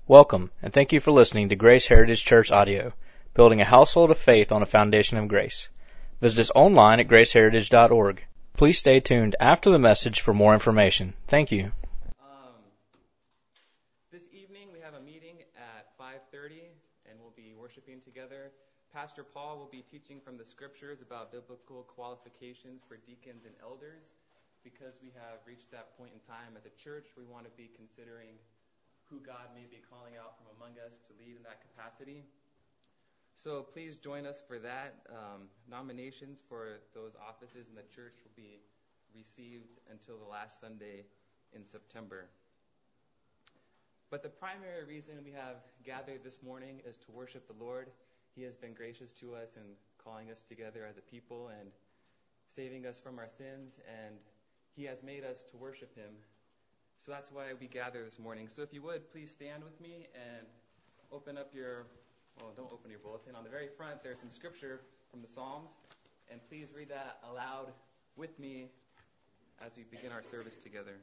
Welcome, and thank you for listening to Grace Heritage Church Audio, building a household of faith on a foundation of grace. Visit us online at graceheritage.org. Please stay tuned after the message for more information. Thank you. This evening we have a meeting at 5:30, and we'll be worshiping together. Pastor Paul will be teaching from the scriptures about biblical qualifications for deacons and elders. Because we have reached that point in time as a church, we want to be considering who God may be calling out from among us to lead in that capacity. So please join us for that. Nominations for those offices in the church will be received until the last Sunday in September. But the primary reason we have gathered this morning is to worship the Lord. He has been gracious to us in calling us together as a people and saving us from our sins, and He has made us to worship Him. So that's why we gather this morning. So if you would, please stand with me and don't open your bulletin. On the very front, there's some scripture from the Psalms, and please read that aloud with me as we begin our service together.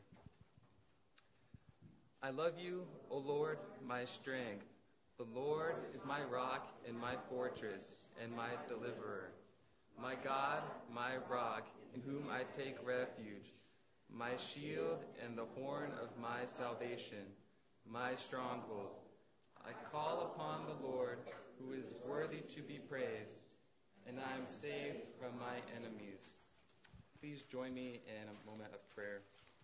I love you, O Lord, my strength. The Lord is my rock and my fortress and my deliverer. My God, my rock, in whom I take refuge. My shield and the horn of my salvation, my stronghold. I call upon the Lord, who is worthy to be praised, and I am saved from my enemies. Please join me in a moment of prayer.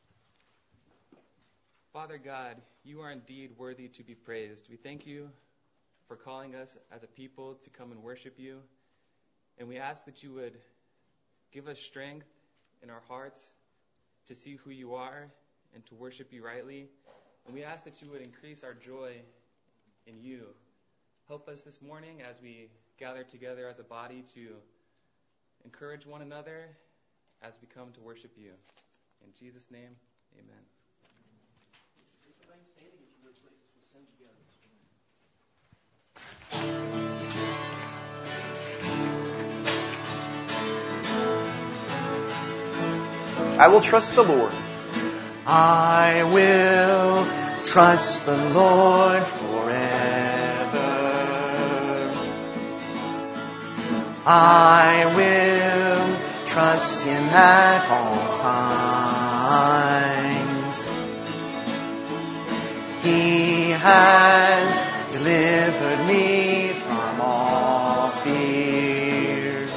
Father God, you are indeed worthy to be praised. We thank you for calling us as a people to come and worship you, and we ask that you would give us strength in our hearts to see who you are and to worship you rightly. And we ask that you would increase our joy in you. Help us this morning as we gather together as a body to encourage one another as we come to worship you. In Jesus' name, amen. I will trust the Lord. I will trust the Lord forever. I will trust Him at all times. He has delivered me from all fear.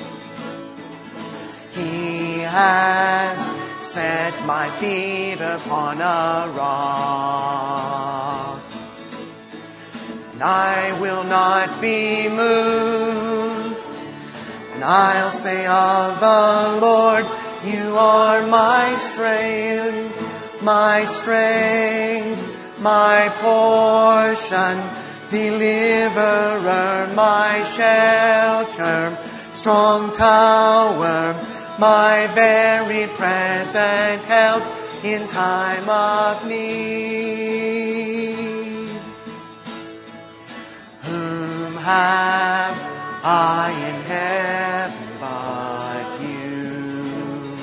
He has set my feet upon a rock, and I will not be moved. And I'll say of the Lord, you are my strength, my portion, deliverer, my shelter, strong tower, my very present help in time of need. Whom have I in heaven but you?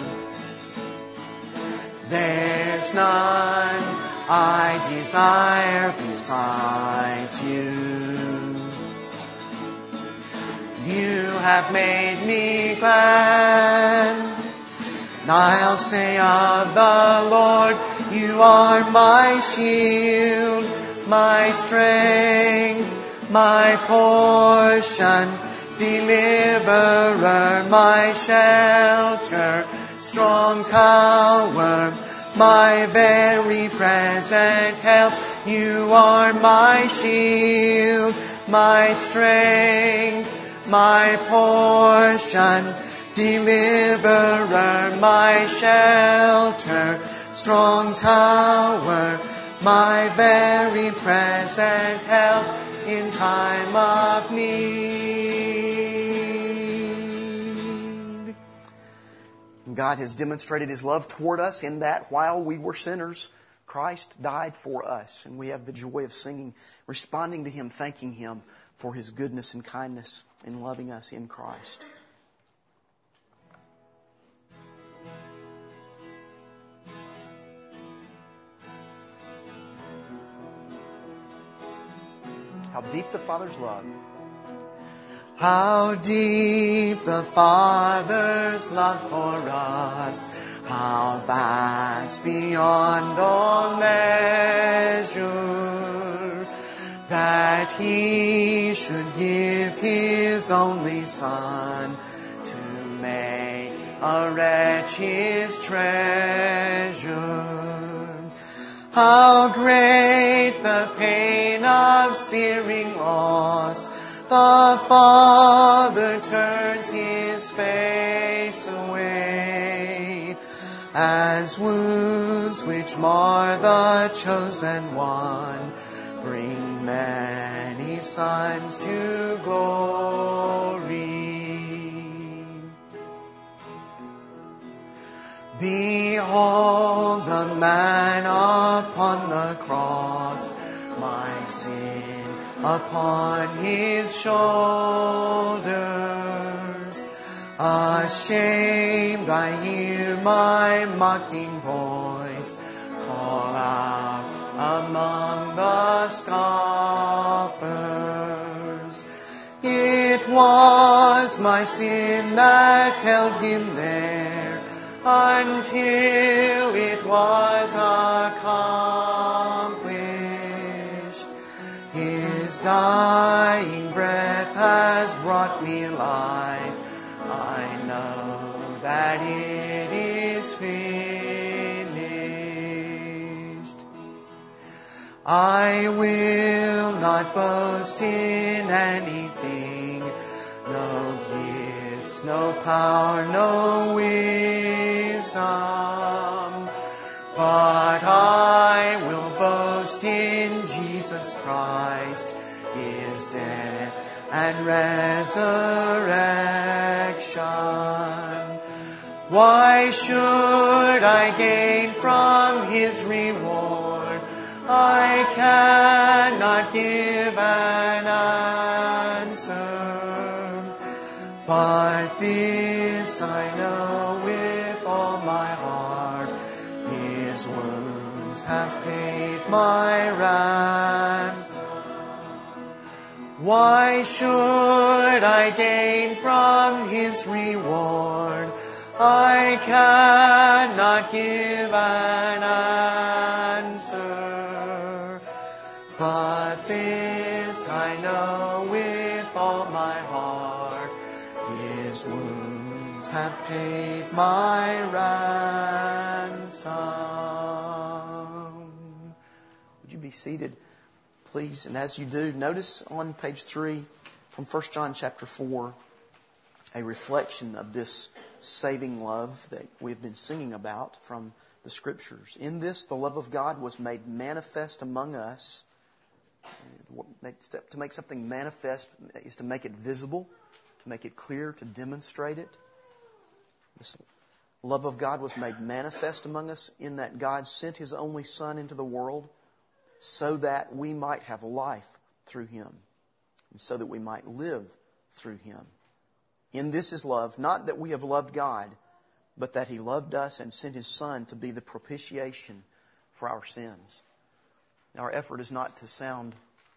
There's none I desire besides you. You have made me glad, and I'll say of the Lord, you are my shield, my strength, my portion, deliverer, my shelter, strong tower, my very present help. You are my shield, my strength, my portion, deliverer, my shelter, strong tower, my very present help in time of need. God has demonstrated His love toward us in that while we were sinners, Christ died for us. And we have the joy of singing, responding to Him, thanking Him for His goodness and kindness in loving us in Christ. How deep the Father's love. How deep the Father's love for us, how vast beyond all measure, that He should give His only Son to make a wretch His treasure. How great the pain of searing loss, the Father turns His face away, as wounds which mar the chosen one bring many sons to glory. Behold the man upon the cross, my sin upon His shoulders. Ashamed, I hear my mocking voice call out among the scoffers. It was my sin that held Him there until it was accomplished. His dying breath has brought me life. I know that it is finished. I will not boast in anything, no gifts, no power, no wisdom, but I will boast in Jesus Christ, His death and resurrection. Why should I gain from His reward? I cannot give an answer, but this I know with all my heart, His wounds have paid my ransom. Why should I gain from His reward? I cannot give an answer, but this I know with all my heart, His wounds have paid my ransom. Would you be seated, please? And as you do, notice on page 3 from 1 John chapter 4, a reflection of this saving love that we've been singing about from the Scriptures. In this, the love of God was made manifest among us. To make something manifest is to make it visible, to make it clear, to demonstrate it. This love of God was made manifest among us in that God sent His only Son into the world so that we might have life through Him, and so that we might live through Him. In this is love, not that we have loved God, but that He loved us and sent His Son to be the propitiation for our sins. Our effort is not to sound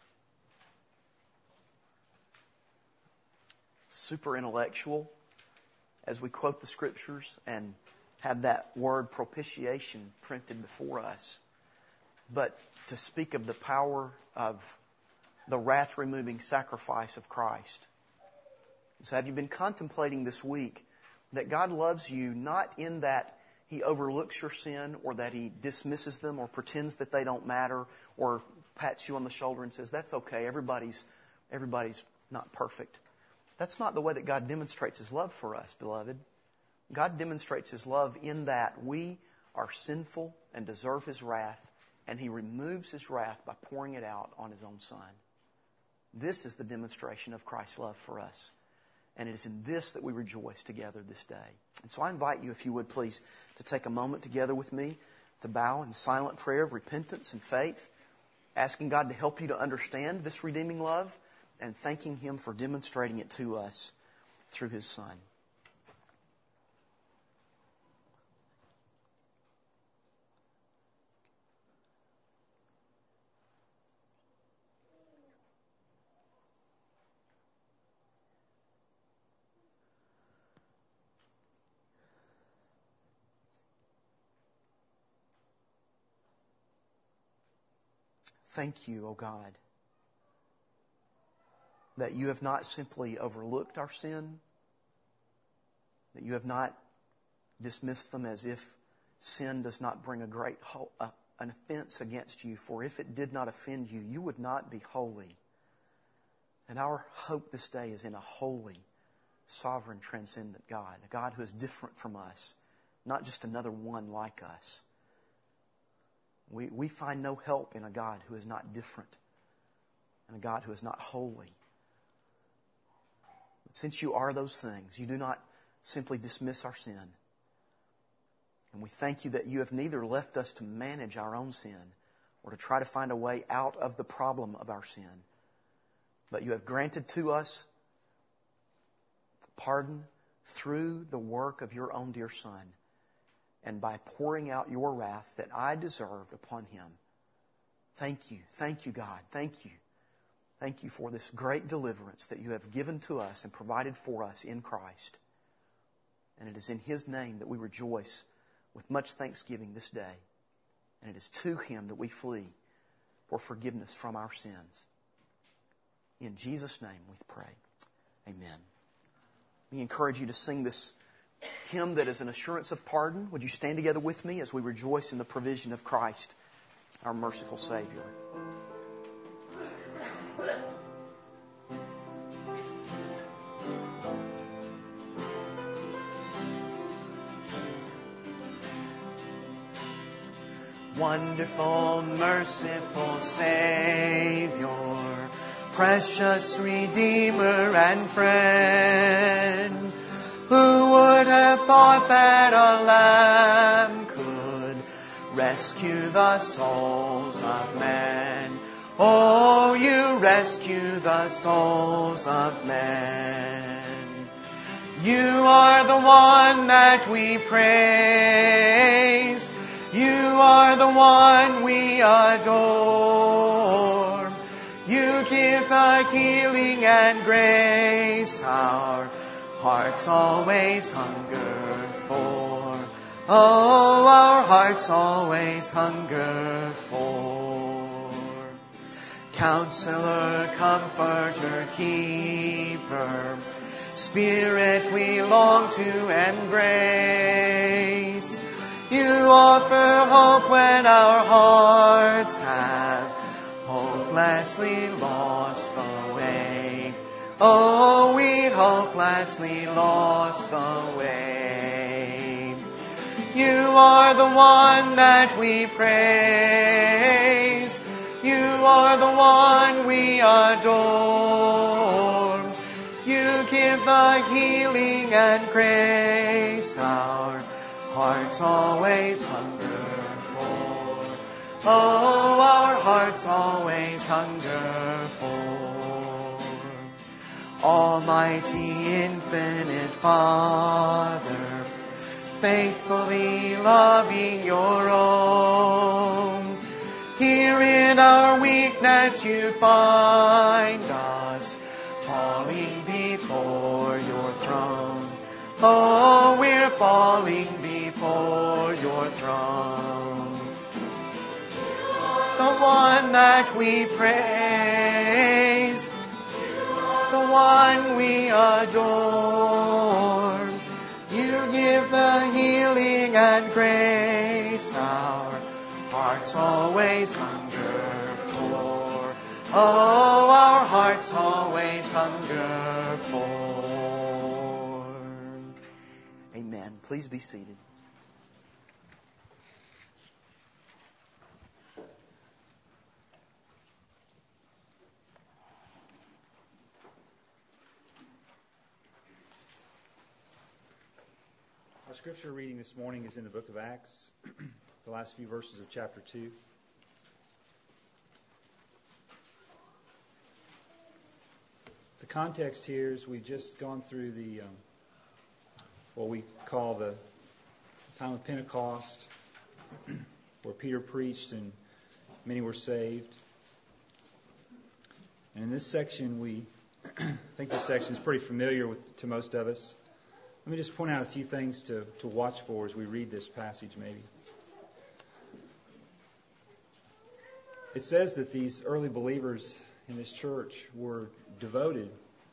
super intellectual as we quote the Scriptures and have that word propitiation printed before us, but to speak of the power of the wrath-removing sacrifice of Christ. So have you been contemplating this week that God loves you not in that He overlooks your sin or that He dismisses them or pretends that they don't matter or pats you on the shoulder and says, that's okay, everybody's not perfect. That's not the way that God demonstrates His love for us, beloved. God demonstrates His love in that we are sinful and deserve His wrath, and He removes His wrath by pouring it out on His own Son. This is the demonstration of Christ's love for us. And it is in this that we rejoice together this day. And so I invite you, if you would please, to take a moment together with me to bow in silent prayer of repentance and faith, asking God to help you to understand this redeeming love and thanking Him for demonstrating it to us through His Son. Thank you, O God, that you have not simply overlooked our sin, that you have not dismissed them as if sin does not bring an offense against you. For if it did not offend you, you would not be holy. And our hope this day is in a holy, sovereign, transcendent God, a God who is different from us, not just another one like us. We find no help in a God who is not different and a God who is not holy. But since you are those things, you do not simply dismiss our sin. And we thank you that you have neither left us to manage our own sin or to try to find a way out of the problem of our sin, but you have granted to us pardon through the work of your own dear Son, and by pouring out your wrath that I deserved upon Him. Thank you. Thank you, God. Thank you. Thank you for this great deliverance that you have given to us and provided for us in Christ. And it is in His name that we rejoice with much thanksgiving this day. And it is to Him that we flee for forgiveness from our sins. In Jesus' name we pray. Amen. We encourage you to sing this hymn that is an assurance of pardon. Would you stand together with me as we rejoice in the provision of Christ, our merciful Savior? Wonderful, merciful Savior, precious Redeemer and friend, who would have thought that a lamb could rescue the souls of men? Oh, you rescue the souls of men. You are the one that we praise. You are the one we adore. You give the healing and grace our hearts always hunger for. Oh, our hearts always hunger for. Counselor, Comforter, Keeper, Spirit we long to embrace. You offer hope when our hearts have hopelessly lost the way. Oh, we hopelessly lost the way. You are the one that we praise. You are the one we adore. You give the healing and grace our hearts always hunger for. Oh, our hearts always hunger for. Almighty, infinite Father, faithfully loving your own, here in our weakness you find us, falling before your throne. Oh, we're falling before your throne. The one that we praise, the one we adore. You give the healing and grace our hearts always hunger for. Oh, our hearts always hunger for. Amen. Please be seated. Our scripture reading this morning is in the book of Acts, the last few verses of chapter 2. The context here is we've just gone through the what we call the time of Pentecost, where Peter preached and many were saved. And in this section, I think this section is pretty familiar to most of us. Let me just point out a few things to watch for as we read this passage maybe. it says that these early believers in this church were devoted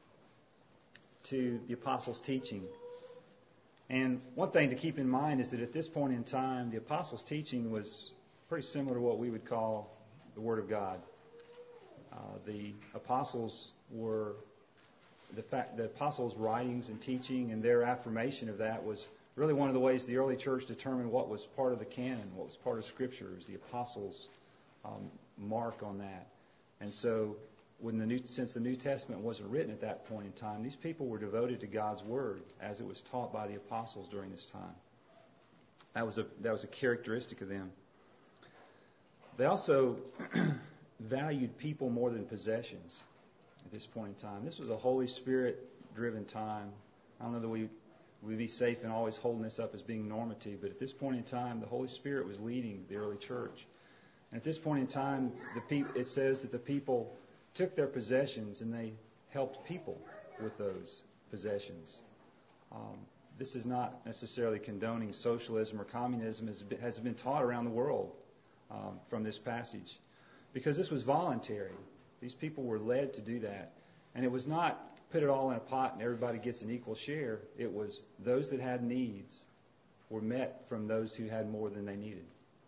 to the apostles' teaching. And one thing to keep in mind is that at this point in time, the apostles' teaching was pretty similar to what we would call the Word of God. The apostles were the apostles' writings and teaching and their affirmation of that was really one of the ways the early church determined what was part of the canon, what was part of Scripture, is the apostles' mark on that. And so, since the New Testament wasn't written at that point in time, these people were devoted to God's Word as it was taught by the apostles during this time. That was a characteristic of them. They also valued people more than possessions at this point in time. This was a Holy Spirit-driven time. I don't know that we'd be safe in always holding this up as being normative, but at this point in time, the Holy Spirit was leading the early church. And at this point in time, it says that the people took their possessions and they helped people with those possessions. This is not necessarily condoning socialism or communism as has been taught around the world from this passage, because this was voluntary. These people were led to do that. And it was not put it all in a pot and everybody gets an equal share. It was those that had needs were met from those who had more than they needed.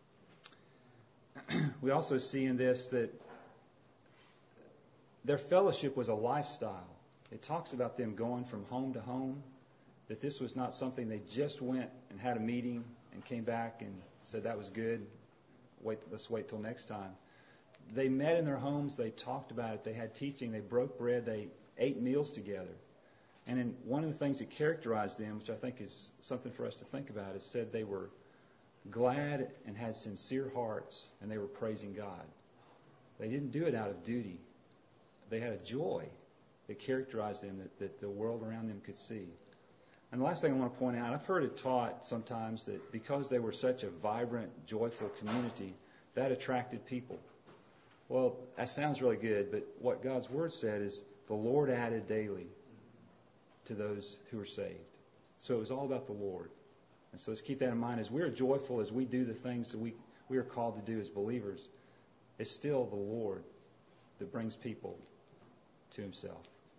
We also see in this that their fellowship was a lifestyle. It talks about them going from home to home, that this was not something they just went and had a meeting and came back and said that was good, let's wait till next time. They met in their homes, they talked about it, they had teaching, they broke bread, they ate meals together. And one of the things that characterized them, which I think is something for us to think about, is said they were glad and had sincere hearts, and they were praising God. They didn't do it out of duty. They had a joy that characterized them that the world around them could see. And the last thing I want to point out, I've heard it taught sometimes that because they were such a vibrant, joyful community, that attracted people. Well, that sounds really good, but what God's Word said is the Lord added daily to those who are saved. So it was all about the Lord. And so let's keep that in mind. As we're joyful, as we do the things that we are called to do as believers, it's still the Lord that brings people to Himself.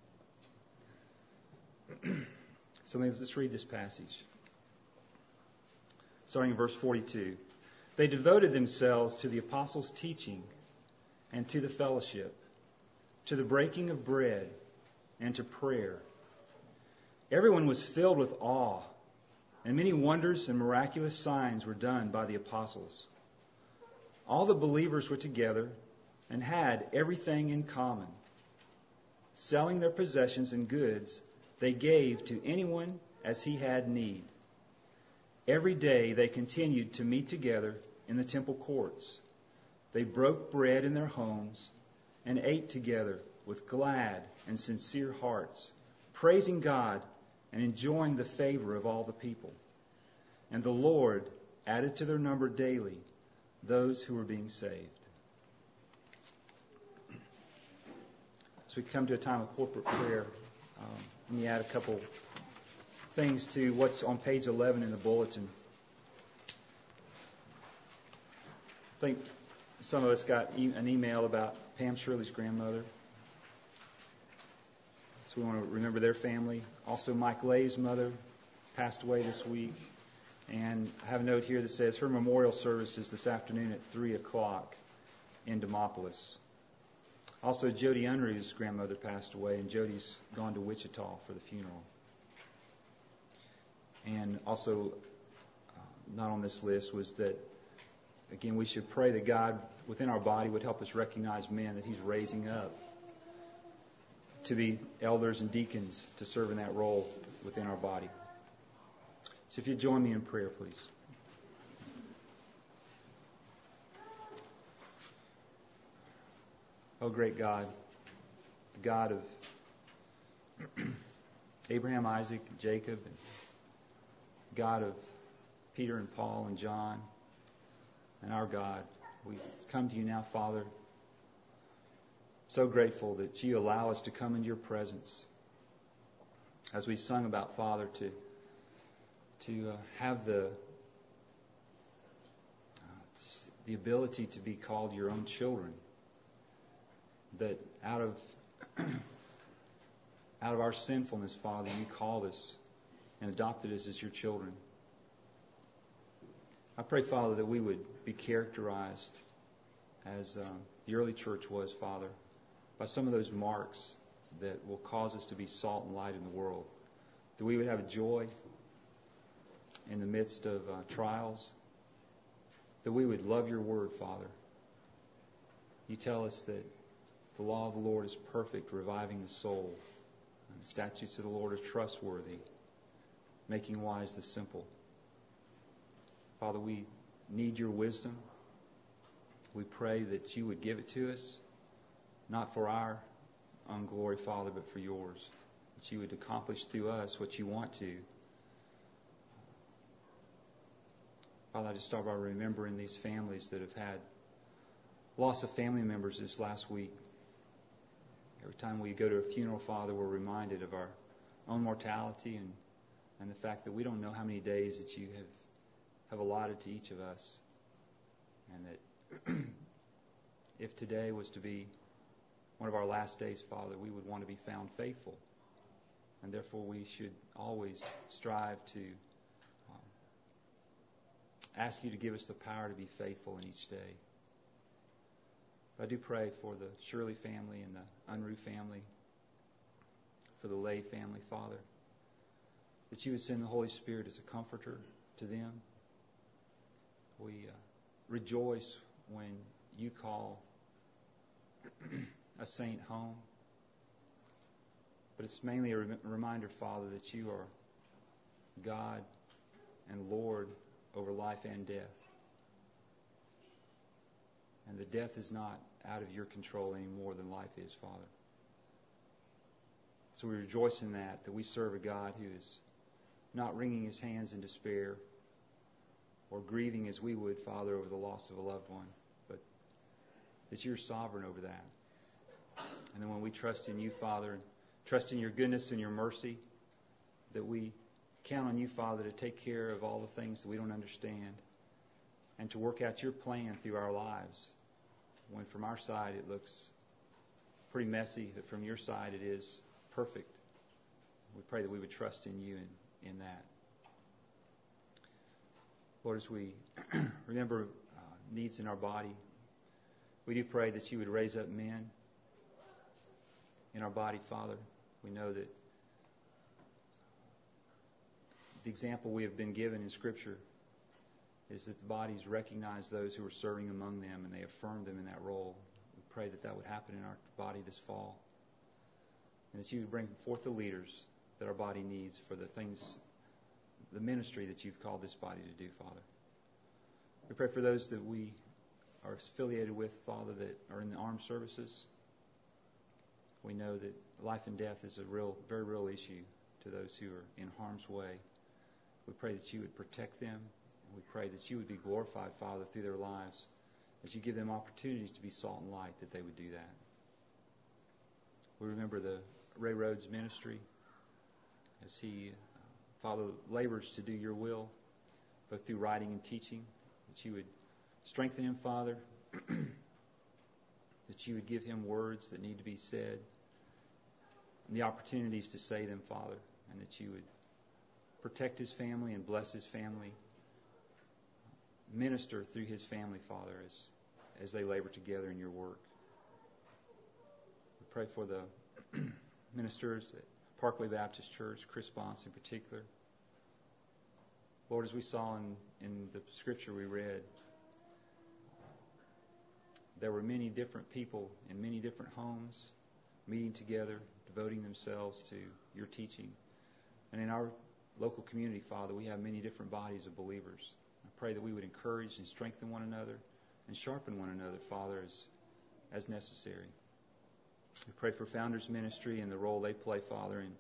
So let's read this passage. Starting in verse 42. They devoted themselves to the apostles' teaching and to the fellowship, to the breaking of bread and to prayer. Everyone was filled with awe, and many wonders and miraculous signs were done by the apostles. All the believers were together and had everything in common. Selling their possessions and goods, they gave to anyone as he had need. Every day they continued to meet together in the temple courts. They broke bread in their homes and ate together with glad and sincere hearts, praising God and enjoying the favor of all the people. And the Lord added to their number daily those who were being saved. As we come to a time of corporate prayer, let me add a couple things to what's on page 11 in the bulletin. I think some of us got an email about Pam Shirley's grandmother. So we want to remember their family. Also, Mike Lay's mother passed away this week. And I have a note here that says her memorial service is this afternoon at 3 o'clock in Demopolis. Also, Jody Unruh's grandmother passed away, and Jody's gone to Wichita for the funeral. And also, not on this list, was that, again, we should pray that God within our body would help us recognize men that He's raising up to be elders and deacons to serve in that role within our body. So if you'd join me in prayer, please. Oh, great God, the God of Abraham, Isaac, and Jacob, and God of Peter and Paul and John, and our God, we come to you now, Father, so grateful that you allow us to come into your presence. As we sung about, Father, to have the ability to be called your own children. that out of our sinfulness, Father, you called us and adopted us as your children. I pray, Father, that we would be characterized as the early church was, Father, by some of those marks that will cause us to be salt and light in the world. That we would have joy in the midst of trials. That we would love your word, Father. You tell us that the law of the Lord is perfect, reviving the soul. And the statutes of the Lord are trustworthy, making wise the simple. Father, we need your wisdom. We pray that you would give it to us, not for our own glory, Father, but for yours. That you would accomplish through us what you want to. Father, I just start by remembering these families that have had loss of family members this last week. Every time we go to a funeral, Father, we're reminded of our own mortality and the fact that we don't know how many days that you have allotted to each of us. And that if today was to be one of our last days, Father, we would want to be found faithful. And therefore we should always strive to ask you to give us the power to be faithful in each day. But I do pray for the Shirley family and the Unruh family, for the Lay family, Father, that you would send the Holy Spirit as a comforter to them. We rejoice when you call a saint home. But it's mainly a reminder, Father, that you are God and Lord over life and death. And the death is not out of your control any more than life is, Father. So we rejoice in that we serve a God who is not wringing his hands in despair or grieving as we would, Father, over the loss of a loved one, but that you're sovereign over that. And then when we trust in you, Father, and trust in your goodness and your mercy, that we count on you, Father, to take care of all the things that we don't understand and to work out your plan through our lives. When from our side it looks pretty messy, that from your side it is perfect. We pray that we would trust in you in that. Lord, as we remember needs in our body, we do pray that you would raise up men in our body, Father. We know that the example we have been given in Scripture is that the bodies recognize those who are serving among them and they affirm them in that role. We pray that that would happen in our body this fall. And that you would bring forth the leaders that our body needs for the things, the ministry that you've called this body to do, Father. We pray for those that we are affiliated with, Father, that are in the armed services. We know that life and death is a very real issue to those who are in harm's way. We pray that you would protect them. We pray that you would be glorified, Father, through their lives as you give them opportunities to be salt and light, that they would do that. We remember the Ray Rhodes ministry as he, Father, labors to do your will, both through writing and teaching, that you would strengthen him, Father, that you would give him words that need to be said, and the opportunities to say them, Father, and that you would protect his family and bless his family. Minister through his family, Father, as they labor together in your work. We pray for the ministers at Parkway Baptist Church, Chris Bonds in particular. Lord, as we saw in the scripture we read, there were many different people in many different homes meeting together, devoting themselves to your teaching. And in our local community, Father, we have many different bodies of believers. I pray that we would encourage and strengthen one another and sharpen one another, Father, as necessary. We pray for Founders Ministry and the role they play, Father, in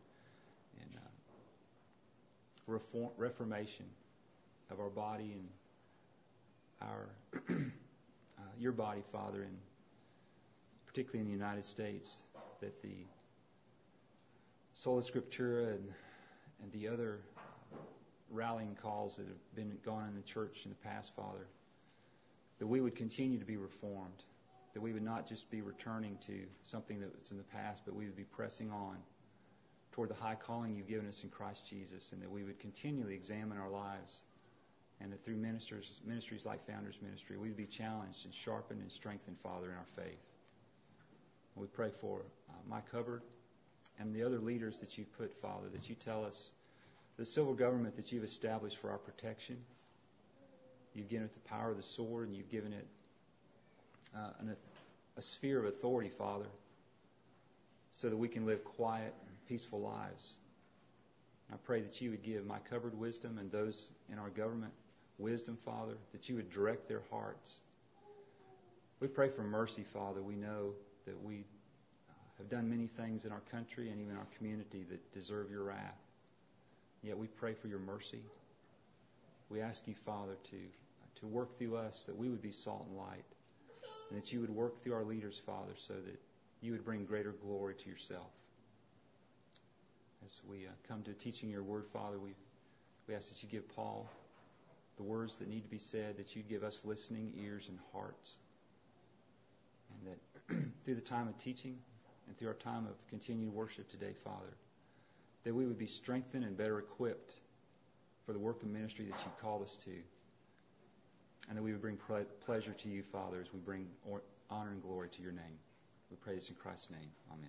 reformation of our body and our your body, Father, and particularly in the United States, that the Sola Scriptura and the other rallying calls that have been gone in the church in the past, Father, that we would continue to be reformed that we would not just be returning to something that was in the past, but we would be pressing on toward the high calling you've given us in Christ Jesus, and that we would continually examine our lives, and that through ministries like Founders Ministry, we would be challenged and sharpened and strengthened, Father, in our faith. And we pray for Mike Hubbard and the other leaders that you've put, Father, that you tell us the civil government that you've established for our protection. You've given it the power of the sword, and you've given it a sphere of authority, Father, so that we can live quiet and peaceful lives. I pray that you would give Mike Hubbard wisdom and those in our government wisdom, Father, that you would direct their hearts. We pray for mercy, Father. We know that we have done many things in our country and even our community that deserve your wrath. Yet we pray for your mercy. We ask you, Father, to work through us, that we would be salt and light, and that you would work through our leaders, Father, so that you would bring greater glory to yourself. As we come to teaching your word, Father, we ask that you give Paul the words that need to be said, that you'd give us listening ears and hearts, and that through the time of teaching and through our time of continued worship today, Father, that we would be strengthened and better equipped for the work of ministry that you called us to, and that we would bring pleasure to you, Father, as we bring honor and glory to your name. We pray this in Christ's name. Amen.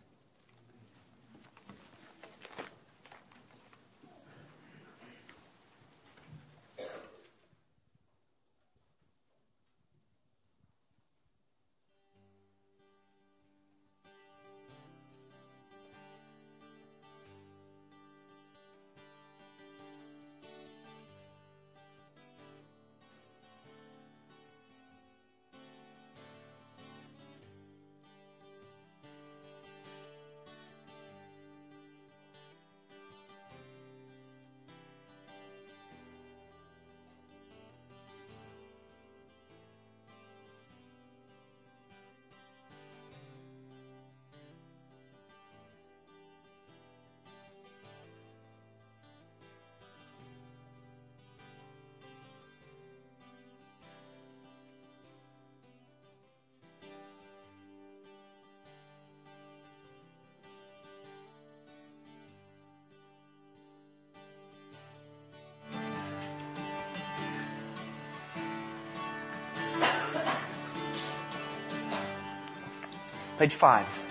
Page 5.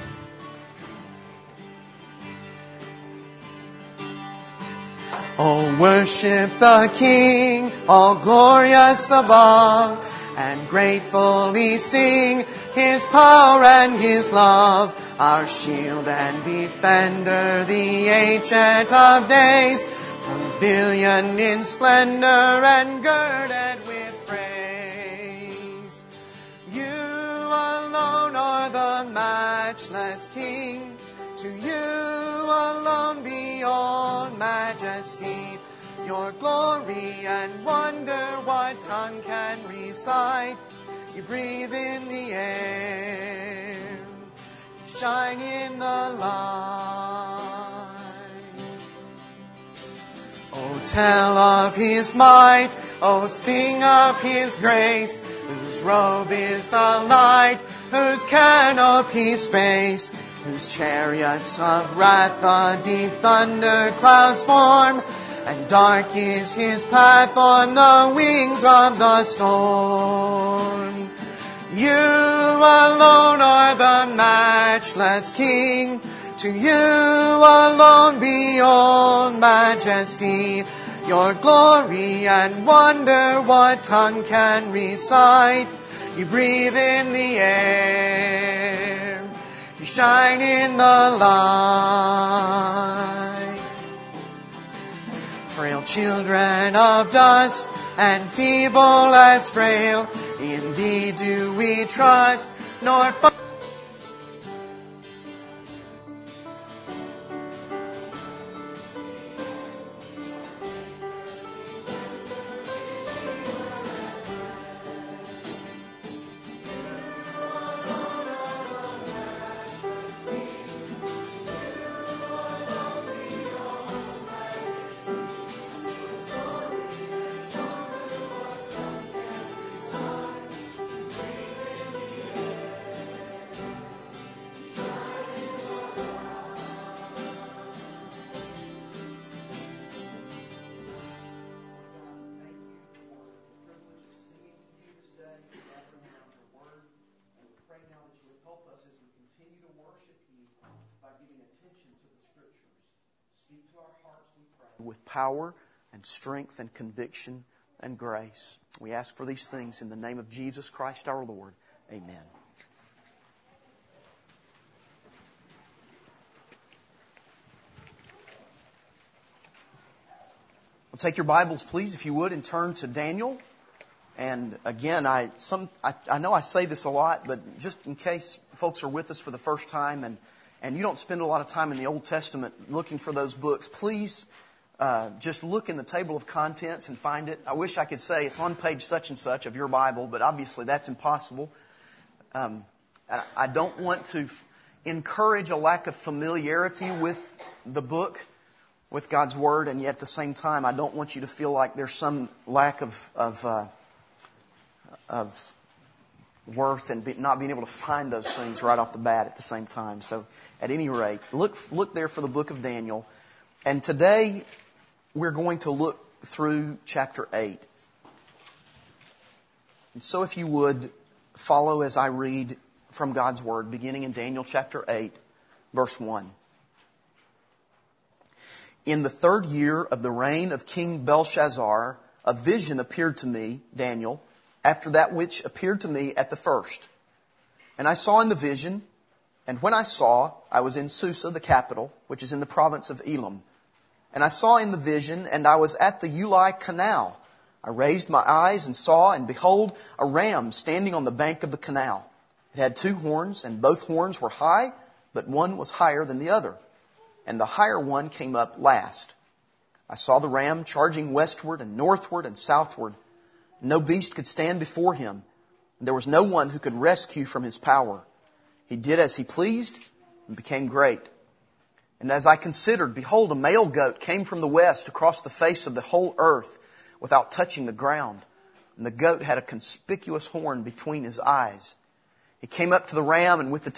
Oh, worship the King, all glorious above, and gratefully sing His power and His love, our shield and defender, the Ancient of Days, pavilion in splendor and girded with praise. You alone are the matchless King, to you alone be all majesty. Your glory and wonder what tongue can recite? You breathe in the air, you shine in the light. Oh, tell of His might, oh, sing of His grace, whose robe is the light, whose canopy space, whose chariots of wrath the deep thunder clouds form, and dark is His path on the wings of the storm. You alone are the matchless King, to you alone be all majesty. Your glory and wonder what tongue can recite? You breathe in the air, you shine in the light. Frail children of dust and feeble as frail, in Thee do we trust, nor Speak to our hearts, we pray, with power and strength and conviction and grace. We ask for these things in the name of Jesus Christ our Lord. Amen. Well, take your Bibles, please, if you would, and turn to Daniel. And again, I know I say this a lot, but just in case folks are with us for the first time and you don't spend a lot of time in the Old Testament looking for those books, please just look in the table of contents and find it. I wish I could say it's on page such and such of your Bible, but obviously that's impossible. I don't want to encourage a lack of familiarity with the book, with God's Word, and yet at the same time, I don't want you to feel like there's some lack of worth and not being able to find those things right off the bat at the same time. So, at any rate, look there for the book of Daniel. And today, we're going to look through chapter 8. And so, if you would follow as I read from God's Word, beginning in Daniel chapter 8, verse 1. In the 3rd year of the reign of King Belshazzar, a vision appeared to me, Daniel, after that which appeared to me at the first. And I saw in the vision, and when I saw, I was in Susa, the capital, which is in the province of Elam. And I saw in the vision, and I was at the Ulai canal. I raised my eyes and saw, and behold, a ram standing on the bank of the canal. It had 2 horns, and both horns were high, but one was higher than the other. And the higher one came up last. I saw the ram charging westward and northward and southward. No beast could stand before him, and there was no one who could rescue from his power. He did as he pleased and became great. And as I considered, behold, a male goat came from the west across the face of the whole earth without touching the ground. And the goat had a conspicuous horn between his eyes. He came up to the ram and with the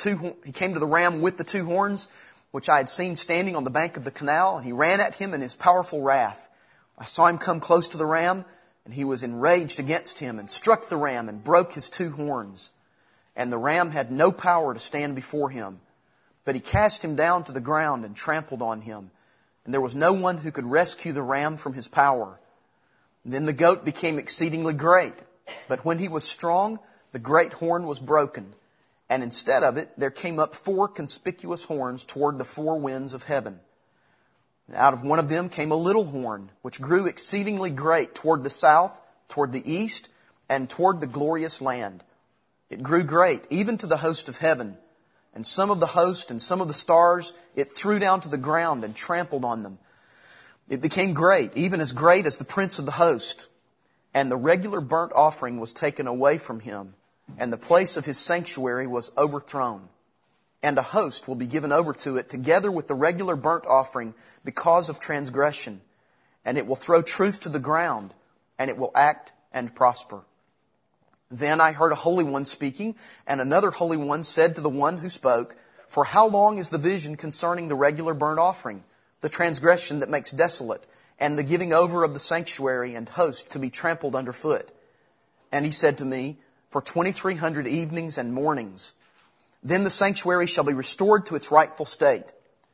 2 horns, which I had seen standing on the bank of the canal, and he ran at him in his powerful wrath. I saw him come close to the ram, and he was enraged against him, and struck the ram, and broke his 2 horns. And the ram had no power to stand before him. But he cast him down to the ground, and trampled on him. And there was no one who could rescue the ram from his power. And then the goat became exceedingly great. But when he was strong, the great horn was broken. And instead of it, there came up 4 conspicuous horns toward the 4 winds of heaven. And out of one of them came a little horn, which grew exceedingly great toward the south, toward the east, and toward the glorious land. It grew great, even to the host of heaven. And some of the host and some of the stars it threw down to the ground and trampled on them. It became great, even as great as the prince of the host. And the regular burnt offering was taken away from him, and the place of his sanctuary was overthrown. And a host will be given over to it together with the regular burnt offering because of transgression. And it will throw truth to the ground, and it will act and prosper. Then I heard a holy one speaking, and another holy one said to the one who spoke, For how long is the vision concerning the regular burnt offering, the transgression that makes desolate, and the giving over of the sanctuary and host to be trampled underfoot? And he said to me, For 2,300 evenings and mornings. Then the sanctuary shall be restored to its rightful state.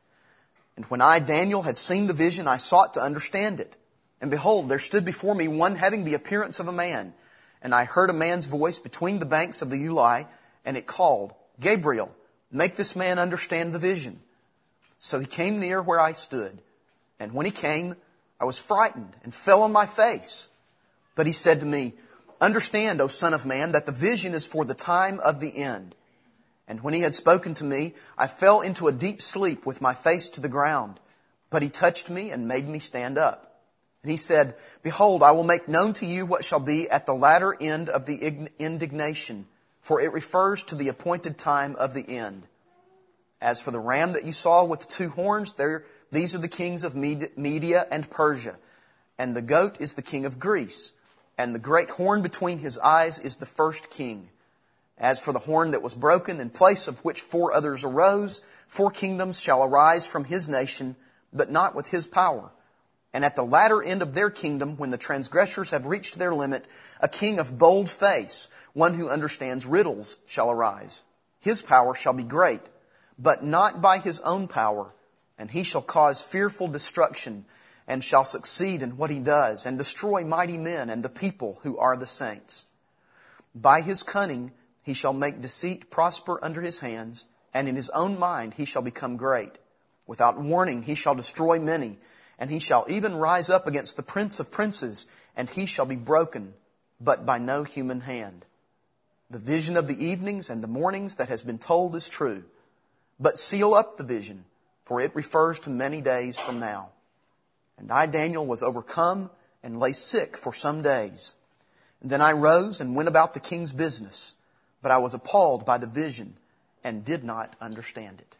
And when I, Daniel, had seen the vision, I sought to understand it. And behold, there stood before me one having the appearance of a man. And I heard a man's voice between the banks of the Ulai, and it called, Gabriel, make this man understand the vision. So he came near where I stood. And when he came, I was frightened and fell on my face. But he said to me, Understand, O Son of Man, that the vision is for the time of the end. And when he had spoken to me, I fell into a deep sleep with my face to the ground. But he touched me and made me stand up. And he said, Behold, I will make known to you what shall be at the latter end of the indignation, for it refers to the appointed time of the end. As for the ram that you saw with the 2 horns, these are the kings of Media and Persia. And the goat is the king of Greece. And the great horn between his eyes is the first king. As for the horn that was broken, in place of which 4 others arose, 4 kingdoms shall arise from his nation, but not with his power. And at the latter end of their kingdom, when the transgressors have reached their limit, a king of bold face, one who understands riddles, shall arise. His power shall be great, but not by his own power. And he shall cause fearful destruction, and shall succeed in what he does, and destroy mighty men and the people who are the saints. By his cunning he shall make deceit prosper under his hands, and in his own mind he shall become great. Without warning he shall destroy many, and he shall even rise up against the prince of princes, and he shall be broken, but by no human hand. The vision of the evenings and the mornings that has been told is true. But seal up the vision, for it refers to many days from now. And I, Daniel, was overcome and lay sick for some days. And then I rose and went about the king's business, but I was appalled by the vision and did not understand it.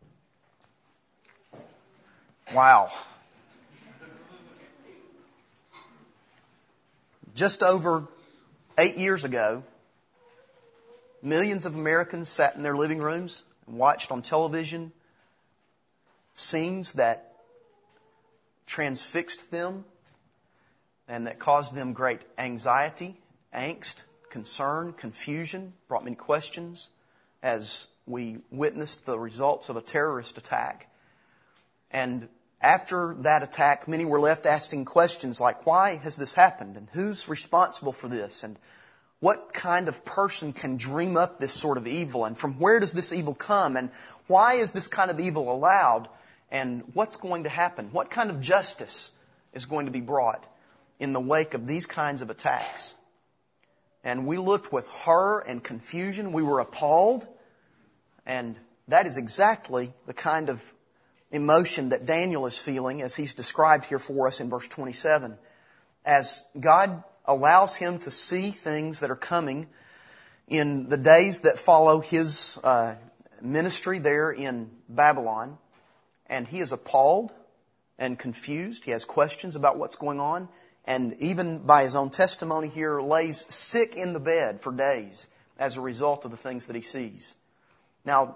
Wow. Just over 8 years ago, millions of Americans sat in their living rooms and watched on television scenes that transfixed them and that caused them great anxiety, angst, concern, confusion, brought many questions as we witnessed the results of a terrorist attack. And after that attack, many were left asking questions like, why has this happened? And who's responsible for this? And what kind of person can dream up this sort of evil? And from where does this evil come? And why is this kind of evil allowed? And what's going to happen? What kind of justice is going to be brought in the wake of these kinds of attacks? And we looked with horror and confusion. We were appalled. And that is exactly the kind of emotion that Daniel is feeling as he's described here for us in verse 27. As God allows him to see things that are coming in the days that follow his ministry there in Babylon. And he is appalled and confused. He has questions about what's going on. And even by his own testimony here, lays sick in the bed for days as a result of the things that he sees. Now,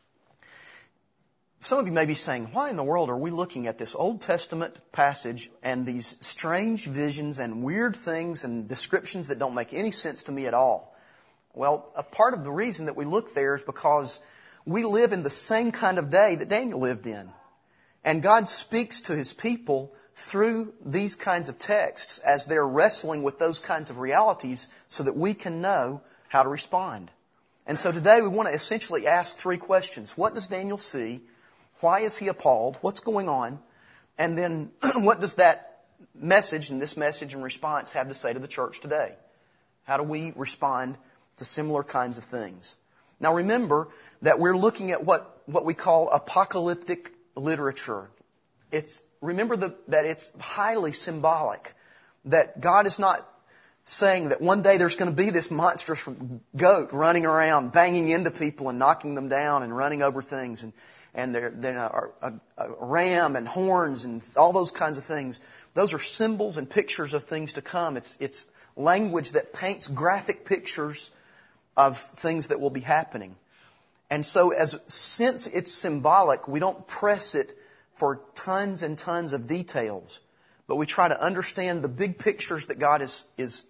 some of you may be saying, why in the world are we looking at this Old Testament passage and these strange visions and weird things and descriptions that don't make any sense to me at all? Well, a part of the reason that we look there is because we live in the same kind of day that Daniel lived in. And God speaks to His people through these kinds of texts as they're wrestling with those kinds of realities so that we can know how to respond. And so today we want to essentially ask 3 questions. What does Daniel see? Why is he appalled? What's going on? And then what does that message and this message and response have to say to the church today? How do we respond to similar kinds of things? Now remember that we're looking at what we call apocalyptic literature. Remember that it's highly symbolic. That God is not saying that one day there's going to be this monstrous goat running around, banging into people and knocking them down and running over things, and there are a ram and horns and all those kinds of things. Those are symbols and pictures of things to come. It's language that paints graphic pictures of things that will be happening. And so since it's symbolic, we don't press it for tons and tons of details, but we try to understand the big pictures that God is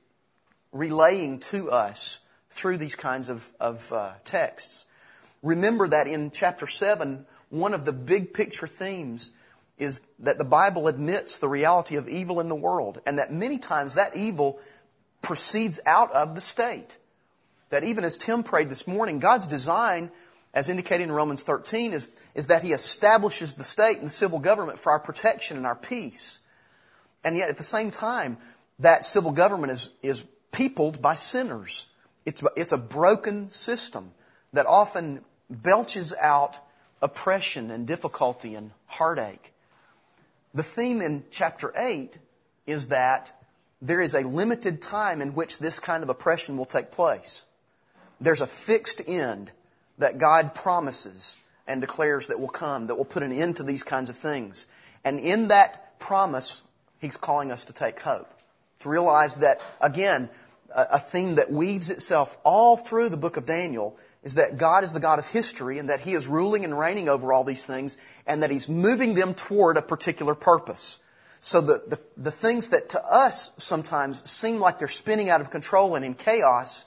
relaying to us through these kinds of texts. Remember that in chapter 7, one of the big picture themes is that the Bible admits the reality of evil in the world, and that many times that evil proceeds out of the state. That even as Tim prayed this morning, God's design, as indicated in Romans 13, is that He establishes the state and the civil government for our protection and our peace. And yet at the same time, that civil government is peopled by sinners. It's a broken system that often belches out oppression and difficulty and heartache. The theme in chapter 8 is that there is a limited time in which this kind of oppression will take place. There's a fixed end that God promises and declares that will come, that will put an end to these kinds of things. And in that promise, He's calling us to take hope. To realize that, again, a theme that weaves itself all through the book of Daniel is that God is the God of history and that He is ruling and reigning over all these things and that He's moving them toward a particular purpose. So the things that to us sometimes seem like they're spinning out of control and in chaos,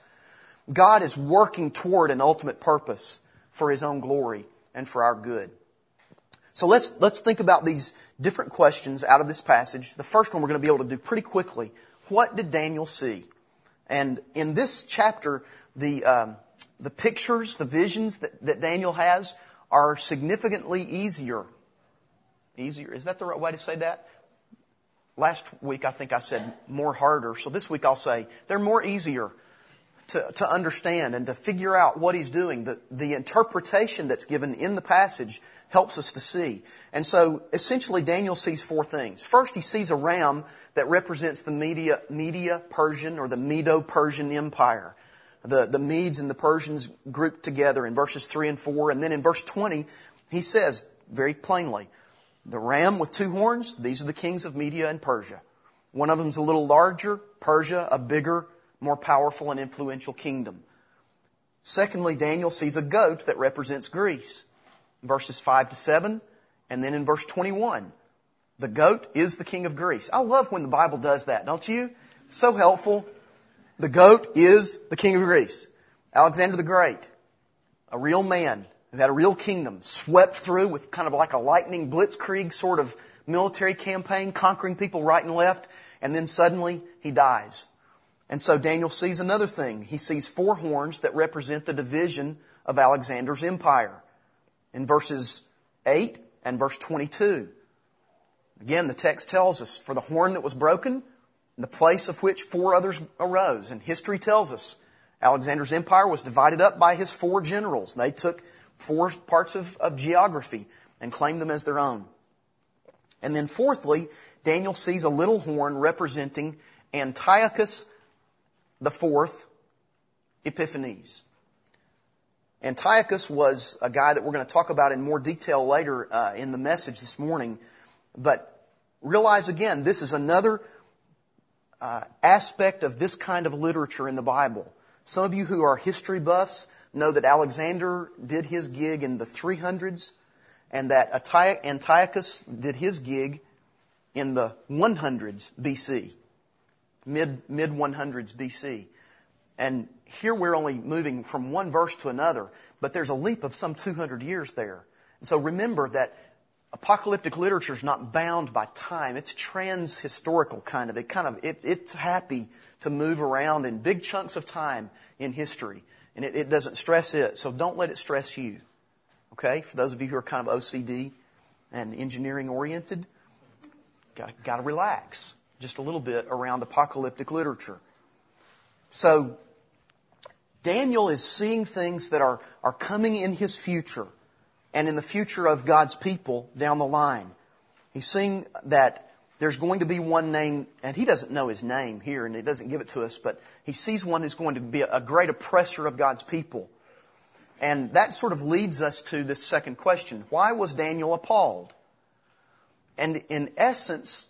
God is working toward an ultimate purpose for His own glory and for our good. So let's think about these different questions out of this passage. The first one we're going to be able to do pretty quickly. What did Daniel see? And in this chapter, the pictures, the visions that Daniel has are significantly easier. Easier, is that the right way to say that? Last week I think I said more harder, so this week I'll say they're more easier to understand and to figure out what he's doing. The interpretation that's given in the passage helps us to see. And so essentially Daniel sees four things. First, he sees a ram that represents the Media-Persian or the Medo-Persian Empire. The Medes and the Persians grouped together in verses 3 and 4. And then in verse 20, he says very plainly, the ram with two horns, these are the kings of Media and Persia. One of them's a little larger, Persia, a bigger, more powerful and influential kingdom. Secondly, Daniel sees a goat that represents Greece. Verses 5 to 7, and then in verse 21, the goat is the king of Greece. I love when the Bible does that, don't you? It's so helpful. The goat is the king of Greece. Alexander the Great, a real man who had a real kingdom, swept through with kind of like a lightning blitzkrieg sort of military campaign, conquering people right and left, and then suddenly he dies. And so Daniel sees another thing. He sees four horns that represent the division of Alexander's empire. In verses 8 and verse 22. Again, the text tells us, for the horn that was broken, in the place of which four others arose. And history tells us Alexander's empire was divided up by his four generals. They took four parts of geography and claimed them as their own. And then fourthly, Daniel sees a little horn representing Antiochus IV Epiphanes. Antiochus was a guy that we're going to talk about in more detail later in the message this morning. But realize again, this is another aspect of this kind of literature in the Bible. Some of you who are history buffs know that Alexander did his gig in the 300s and that Antiochus did his gig in the 100s BC. Mid-100s BC. And here we're only moving from one verse to another, but there's a leap of some 200 years there. And so remember that apocalyptic literature is not bound by time. It's trans-historical kind of. It's happy to move around in big chunks of time in history. And it doesn't stress it, so don't let it stress you. Okay? For those of you who are kind of OCD and engineering oriented, got to relax just a little bit around apocalyptic literature. So, Daniel is seeing things that are coming in his future and in the future of God's people down the line. He's seeing that there's going to be one name, and he doesn't know his name here, and he doesn't give it to us, but he sees one who's going to be a great oppressor of God's people. And that sort of leads us to this second question. Why was Daniel appalled? And in essence,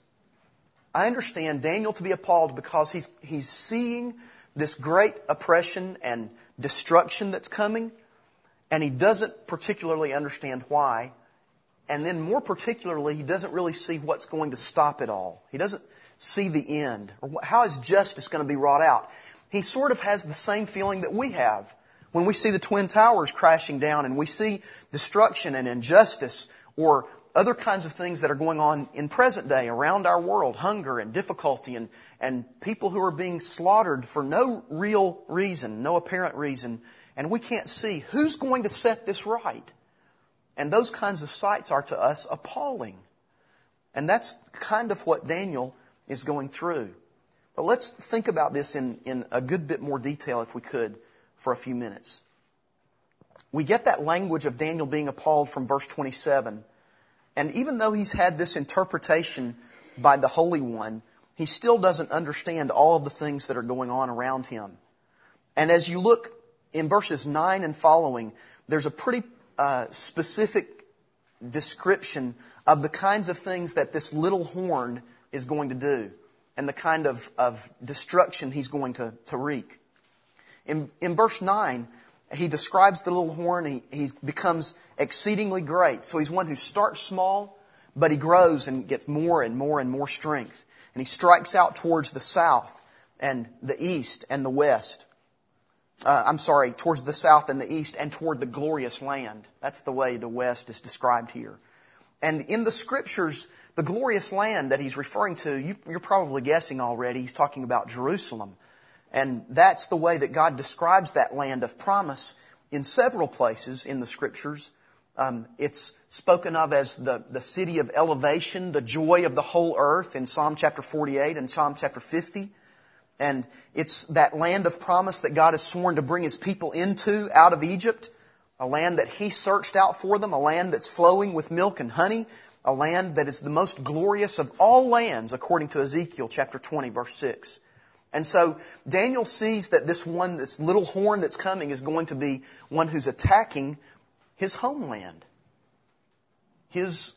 I understand Daniel to be appalled because he's seeing this great oppression and destruction that's coming, and he doesn't particularly understand why. And then more particularly, he doesn't really see what's going to stop it all. He doesn't see the end. Or how is justice going to be wrought out? He sort of has the same feeling that we have when we see the Twin Towers crashing down and we see destruction and injustice or other kinds of things that are going on in present day around our world, hunger and difficulty and people who are being slaughtered for no real reason, no apparent reason, and we can't see who's going to set this right. And those kinds of sights are to us appalling. And that's kind of what Daniel is going through. But let's think about this in a good bit more detail, if we could, for a few minutes. We get that language of Daniel being appalled from verse 27. And even though he's had this interpretation by the Holy One, he still doesn't understand all of the things that are going on around him. And as you look in verses 9 and following, there's a pretty specific description of the kinds of things that this little horn is going to do and the kind of destruction he's going to wreak. In verse 9, he describes the little horn. He becomes exceedingly great. So he's one who starts small, but he grows and gets more and more and more strength. And he strikes out towards the south and the east and the west. Towards the south and the east and toward the glorious land. That's the way the west is described here. And in the Scriptures, the glorious land that he's referring to, you're probably guessing already, he's talking about Jerusalem. And that's the way that God describes that land of promise in several places in the Scriptures. It's spoken of as the city of elevation, the joy of the whole earth in Psalm chapter 48 and Psalm chapter 50. And it's that land of promise that God has sworn to bring His people into out of Egypt, a land that He searched out for them, a land that's flowing with milk and honey, a land that is the most glorious of all lands, according to Ezekiel chapter 20, verse 6. And so Daniel sees that this little horn that's coming is going to be one who's attacking his homeland, his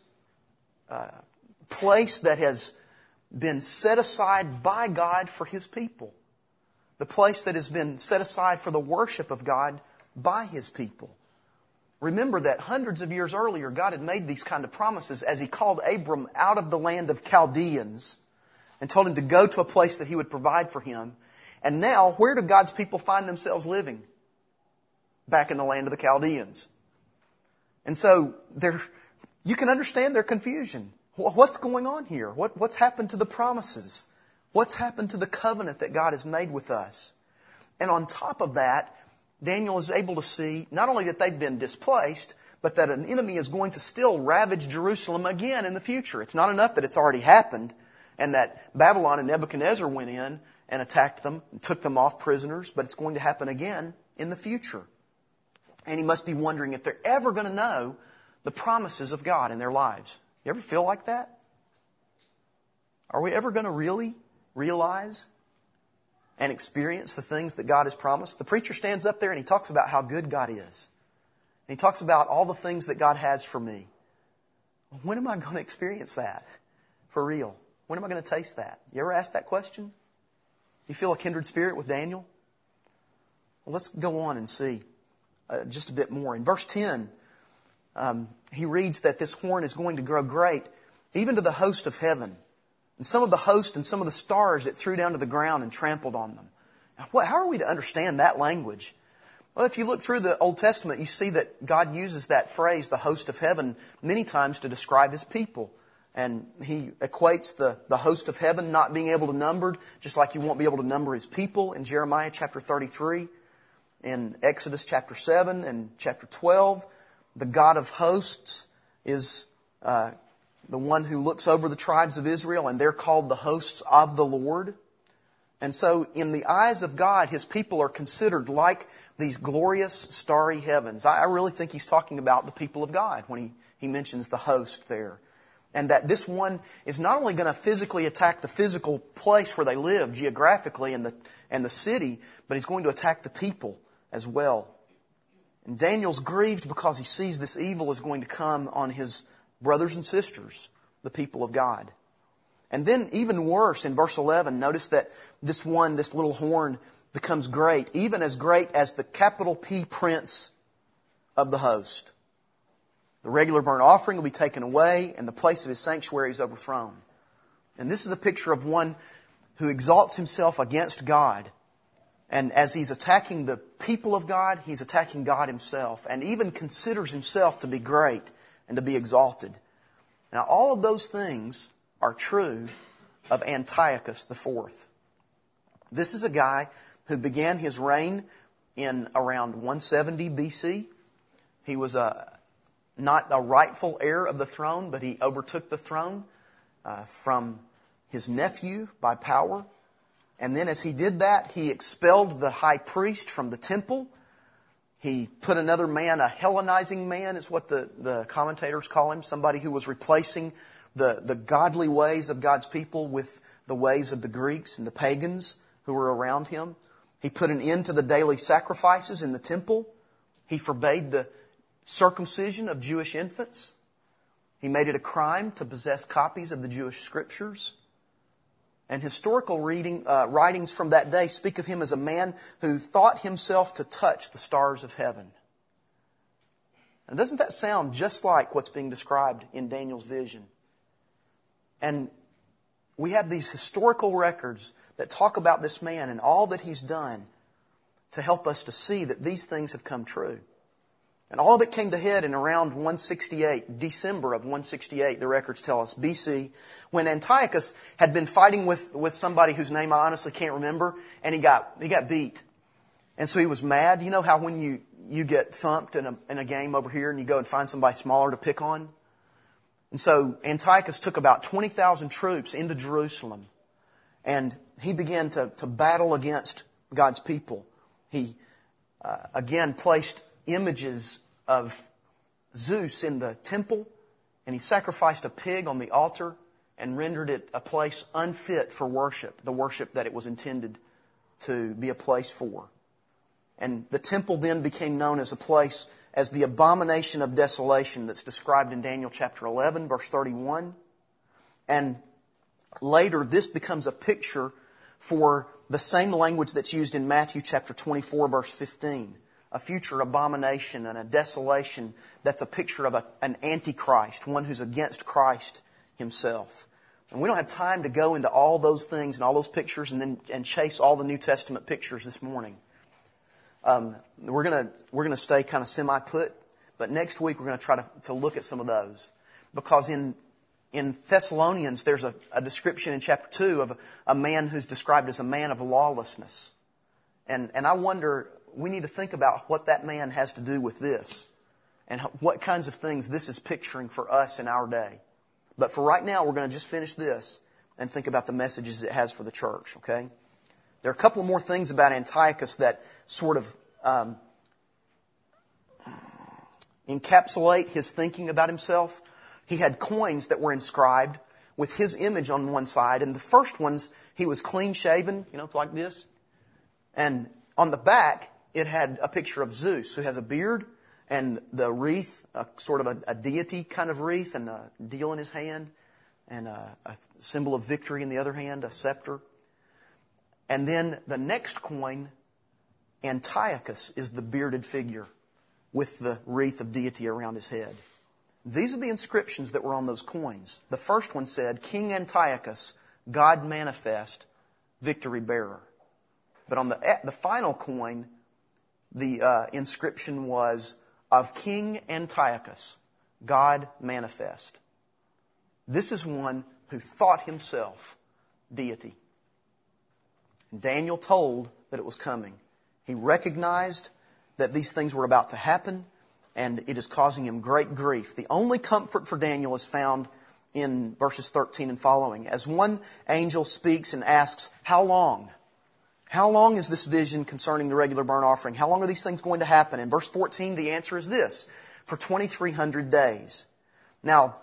place that has been set aside by God for His people, the place that has been set aside for the worship of God by His people. Remember that hundreds of years earlier, God had made these kind of promises as He called Abram out of the land of Chaldeans and told him to go to a place that He would provide for him. And now, where do God's people find themselves living? Back in the land of the Chaldeans. And so, you can understand their confusion. What's going on here? What's happened to the promises? What's happened to the covenant that God has made with us? And on top of that, Daniel is able to see not only that they've been displaced, but that an enemy is going to still ravage Jerusalem again in the future. It's not enough that it's already happened and that Babylon and Nebuchadnezzar went in and attacked them and took them off prisoners, but it's going to happen again in the future. And he must be wondering if they're ever going to know the promises of God in their lives. You ever feel like that? Are we ever going to really realize and experience the things that God has promised? The preacher stands up there and he talks about how good God is. And he talks about all the things that God has for me. When am I going to experience that? For real. When am I going to taste that? You ever ask that question? You feel a kindred spirit with Daniel? Well, let's go on and see just a bit more. In verse 10, he reads that this horn is going to grow great, even to the host of heaven. And some of the host and some of the stars it threw down to the ground and trampled on them. Now, how are we to understand that language? Well, if you look through the Old Testament, you see that God uses that phrase, the host of heaven, many times to describe His people. And He equates the host of heaven not being able to number, just like you won't be able to number His people in Jeremiah chapter 33, in Exodus chapter 7 and chapter 12. The God of hosts is the one who looks over the tribes of Israel, and they're called the hosts of the Lord. And so in the eyes of God, His people are considered like these glorious starry heavens. I really think He's talking about the people of God when he mentions the host there. And that this one is not only going to physically attack the physical place where they live geographically and the city, but He's going to attack the people as well. And Daniel's grieved because he sees this evil is going to come on his brothers and sisters, the people of God. And then even worse, in verse 11, notice that this little horn becomes great, even as great as the capital P prince of the host. The regular burnt offering will be taken away, and the place of His sanctuary is overthrown. And this is a picture of one who exalts himself against God. And as he's attacking the people of God, he's attacking God Himself, and even considers himself to be great and to be exalted. Now, all of those things are true of Antiochus IV. This is a guy who began his reign in around 170 BC. He was not a rightful heir of the throne, but he overtook the throne from his nephew by power. And then as he did that, he expelled the high priest from the temple. He put another man, a Hellenizing man is what the commentators call him, somebody who was replacing the godly ways of God's people with the ways of the Greeks and the pagans who were around him. He put an end to the daily sacrifices in the temple. He forbade the circumcision of Jewish infants. He made it a crime to possess copies of the Jewish scriptures. And historical writings from that day speak of him as a man who thought himself to touch the stars of heaven. And doesn't that sound just like what's being described in Daniel's vision? And we have these historical records that talk about this man and all that he's done to help us to see that these things have come true. And all of it came to head in around 168, December of 168, the records tell us, BC, when Antiochus had been fighting with somebody whose name I honestly can't remember, and he got beat. And so he was mad. You know how when you get thumped in a game over here and you go and find somebody smaller to pick on? And so Antiochus took about 20,000 troops into Jerusalem, and he began to battle against God's people. He again placed images of Zeus in the temple, and he sacrificed a pig on the altar and rendered it a place unfit for worship, the worship that it was intended to be a place for. And the temple then became known as a place as the abomination of desolation that's described in Daniel chapter 11, verse 31. And later this becomes a picture for the same language that's used in Matthew chapter 24, verse 15. A future abomination and a desolation that's a picture of an antichrist, one who's against Christ himself. And we don't have time to go into all those things and all those pictures and chase all the New Testament pictures this morning. We're gonna stay kind of semi-put, but next week we're going to try to look at some of those. Because in Thessalonians there's a description in chapter 2 of a man who's described as a man of lawlessness. And I wonder, we need to think about what that man has to do with this and what kinds of things this is picturing for us in our day. But for right now, we're going to just finish this and think about the messages it has for the church, okay? There are a couple more things about Antiochus that sort of encapsulate his thinking about himself. He had coins that were inscribed with his image on one side, and the first ones, he was clean-shaven, like this. And on the back, it had a picture of Zeus, who has a beard, and the wreath, sort of a deity kind of wreath, and a deal in his hand, and a symbol of victory in the other hand, a scepter. And then the next coin, Antiochus is the bearded figure with the wreath of deity around his head. These are the inscriptions that were on those coins. The first one said, King Antiochus, God manifest, victory bearer. But on the final coin, the inscription was, of King Antiochus, God manifest. This is one who thought himself deity. Daniel told that it was coming. He recognized that these things were about to happen, and it is causing him great grief. The only comfort for Daniel is found in verses 13 and following. As one angel speaks and asks, how long? How long is this vision concerning the regular burnt offering? How long are these things going to happen? In verse 14, the answer is this, for 2,300 days. Now,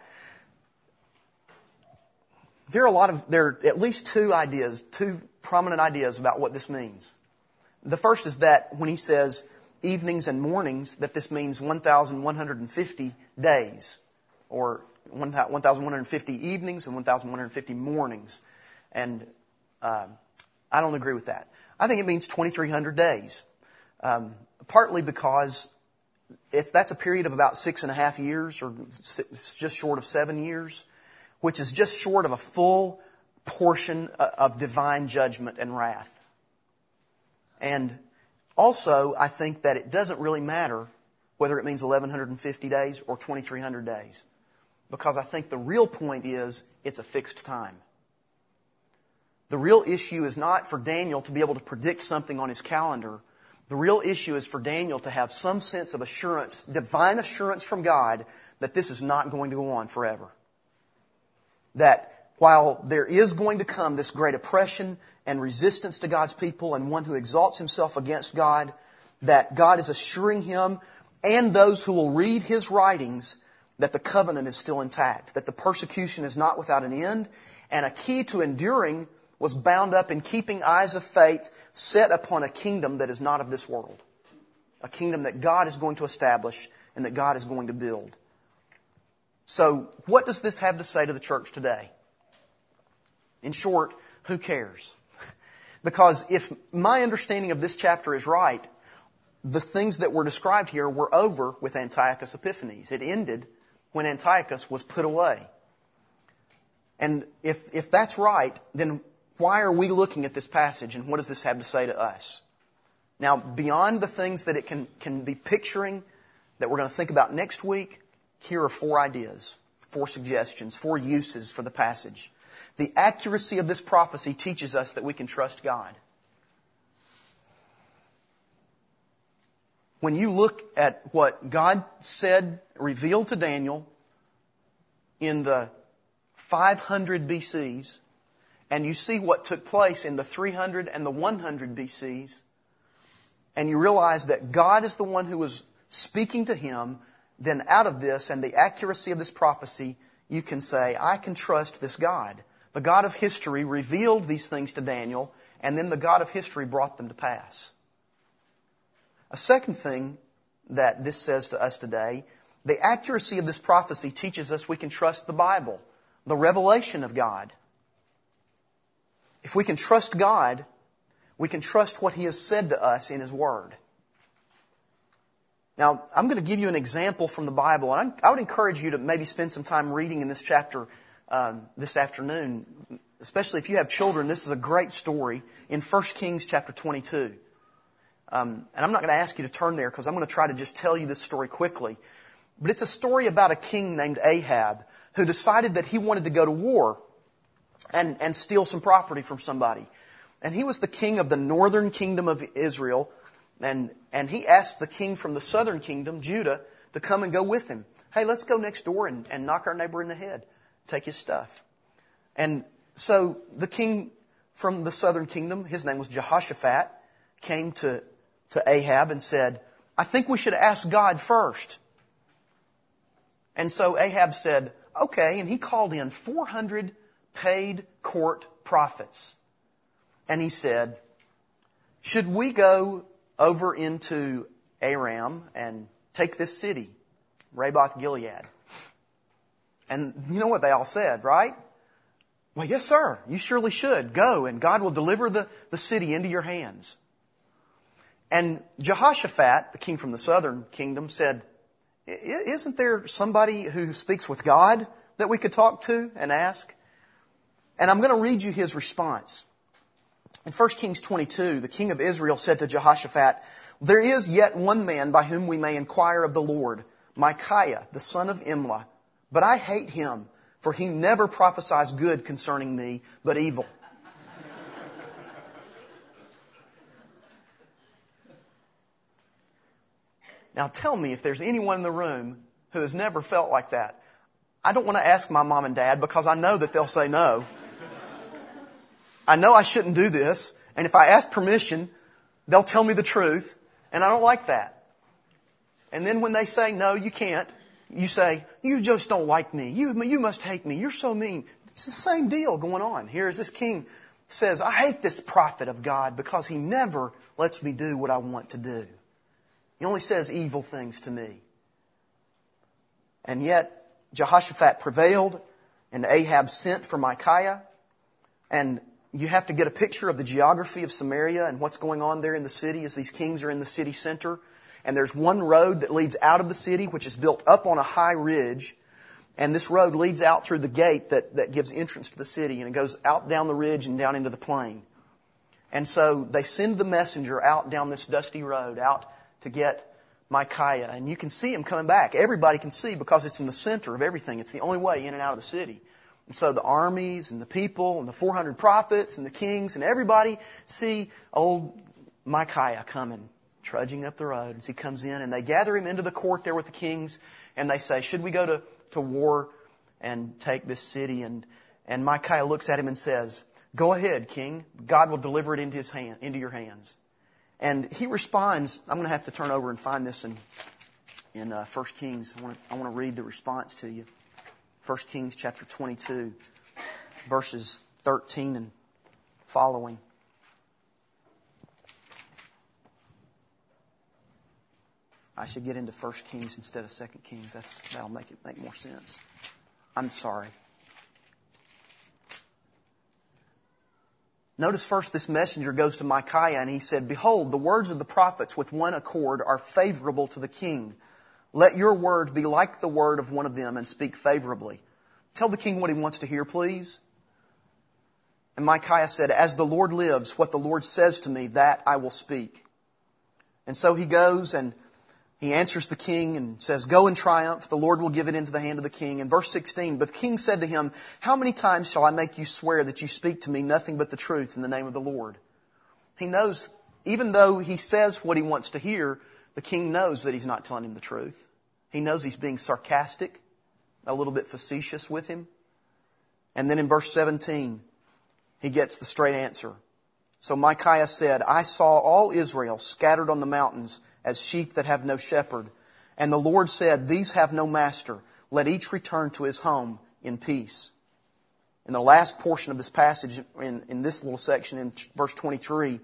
there are at least two prominent ideas about what this means. The first is that when he says evenings and mornings, that this means 1,150 days, or 1,150 evenings and 1,150 mornings. And I don't agree with that. I think it means 2,300 days, partly because that's a period of about 6.5 years, or just short of 7 years, which is just short of a full portion of divine judgment and wrath. And also, I think that it doesn't really matter whether it means 1,150 days or 2,300 days, because I think the real point is it's a fixed time. The real issue is not for Daniel to be able to predict something on his calendar. The real issue is for Daniel to have some sense of assurance, divine assurance from God, that this is not going to go on forever. That while there is going to come this great oppression and resistance to God's people and one who exalts himself against God, that God is assuring him and those who will read his writings that the covenant is still intact, that the persecution is not without an end, and a key to enduring was bound up in keeping eyes of faith set upon a kingdom that is not of this world. A kingdom that God is going to establish and that God is going to build. So, what does this have to say to the church today? In short, who cares? Because if my understanding of this chapter is right, the things that were described here were over with Antiochus Epiphanes. It ended when Antiochus was put away. And if that's right, then why are we looking at this passage, and what does this have to say to us? Now, beyond the things that it can be picturing that we're going to think about next week, here are 4 ideas, 4 suggestions, 4 uses for the passage. The accuracy of this prophecy teaches us that we can trust God. When you look at what God said, revealed to Daniel in the 500 BCs, and you see what took place in the 300 and the 100 BCs, and you realize that God is the one who was speaking to him, then out of this and the accuracy of this prophecy, you can say, I can trust this God. The God of history revealed these things to Daniel, and then the God of history brought them to pass. A second thing that this says to us today, the accuracy of this prophecy teaches us we can trust the Bible, the revelation of God. If we can trust God, we can trust what He has said to us in His Word. Now, I'm going to give you an example from the Bible, and I would encourage you to maybe spend some time reading in this chapter this afternoon. Especially if you have children, this is a great story in 1 Kings chapter 22. And I'm not going to ask you to turn there because I'm going to try to just tell you this story quickly. But it's a story about a king named Ahab who decided that he wanted to go to war and steal some property from somebody. And he was the king of the northern kingdom of Israel. And he asked the king from the southern kingdom, Judah, to come and go with him. Hey, let's go next door and knock our neighbor in the head. Take his stuff. And so the king from the southern kingdom, his name was Jehoshaphat, came to Ahab and said, I think we should ask God first. And so Ahab said, okay. And he called in 400 paid court prophets. And he said, should we go over into Aram and take this city, Ramoth Gilead? And you know what they all said, right? Well, yes, sir. You surely should. Go, and God will deliver the city into your hands. And Jehoshaphat, the king from the southern kingdom, said, isn't there somebody who speaks with God that we could talk to and ask? And I'm going to read you his response. In 1 Kings 22, the king of Israel said to Jehoshaphat, there is yet one man by whom we may inquire of the Lord, Micaiah, the son of Imlah. But I hate him, for he never prophesies good concerning me, but evil. Now tell me if there's anyone in the room who has never felt like that. I don't want to ask my mom and dad because I know that they'll say no. I know I shouldn't do this. And if I ask permission, they'll tell me the truth. And I don't like that. And then when they say, no, you can't, you say, you just don't like me. You must hate me. You're so mean. It's the same deal going on. Here is this king says, I hate this prophet of God because he never lets me do what I want to do. He only says evil things to me. And yet, Jehoshaphat prevailed, and Ahab sent for Micaiah. And you have to get a picture of the geography of Samaria and what's going on there in the city as these kings are in the city center. And there's one road that leads out of the city, which is built up on a high ridge. And this road leads out through the gate that gives entrance to the city. And it goes out down the ridge and down into the plain. And so they send the messenger out down this dusty road, out to get Micaiah. And you can see him coming back. Everybody can see because it's in the center of everything. It's the only way in and out of the city. And so the armies and the people and the 400 prophets and the kings and everybody see old Micaiah coming, trudging up the road as he comes in. And they gather him into the court there with the kings. And they say, should we go to war and take this city? And Micaiah looks at him and says, go ahead, king. God will deliver it into your hands. And he responds, I'm going to have to turn over and find this in 1 Kings. I want to read the response to you. 1 Kings chapter 22, verses 13 and following. I should get into 1 Kings instead of 2 Kings. That'll make it make more sense. I'm sorry. Notice first this messenger goes to Micaiah and he said, behold, the words of the prophets with one accord are favorable to the king. Let your word be like the word of one of them and speak favorably. Tell the king what he wants to hear, please. And Micaiah said, as the Lord lives, what the Lord says to me, that I will speak. And so he goes and he answers the king and says, "Go in triumph, the Lord will give it into the hand of the king." In verse 16, "But the king said to him, 'How many times shall I make you swear that you speak to me nothing but the truth in the name of the Lord?'" He knows, even though he says what he wants to hear, the king knows that he's not telling him the truth. He knows he's being sarcastic, a little bit facetious with him. And then in verse 17, he gets the straight answer. "So Micaiah said, 'I saw all Israel scattered on the mountains as sheep that have no shepherd. And the Lord said, these have no master. Let each return to his home in peace.'" In the last portion of this passage, in this little section, in verse 23,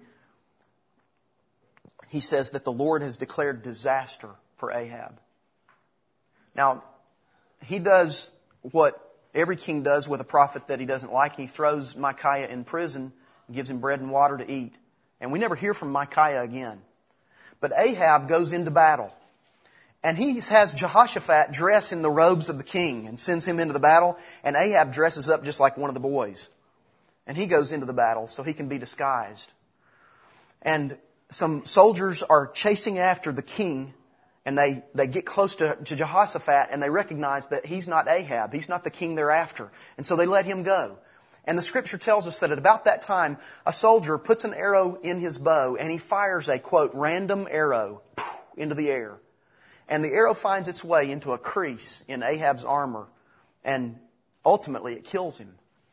he says that the Lord has declared disaster for Ahab. Now, he does what every king does with a prophet that he doesn't like. He throws Micaiah in prison and gives him bread and water to eat. And we never hear from Micaiah again. But Ahab goes into battle. And he has Jehoshaphat dress in the robes of the king and sends him into the battle. And Ahab dresses up just like one of the boys. And he goes into the battle so he can be disguised. And some soldiers are chasing after the king. And they get close to Jehoshaphat and they recognize that he's not Ahab. He's not the king they're after. And so they let him go. And the scripture tells us that at about that time, a soldier puts an arrow in his bow and he fires a, quote, random arrow into the air. And the arrow finds its way into a crease in Ahab's armor. And ultimately it kills him.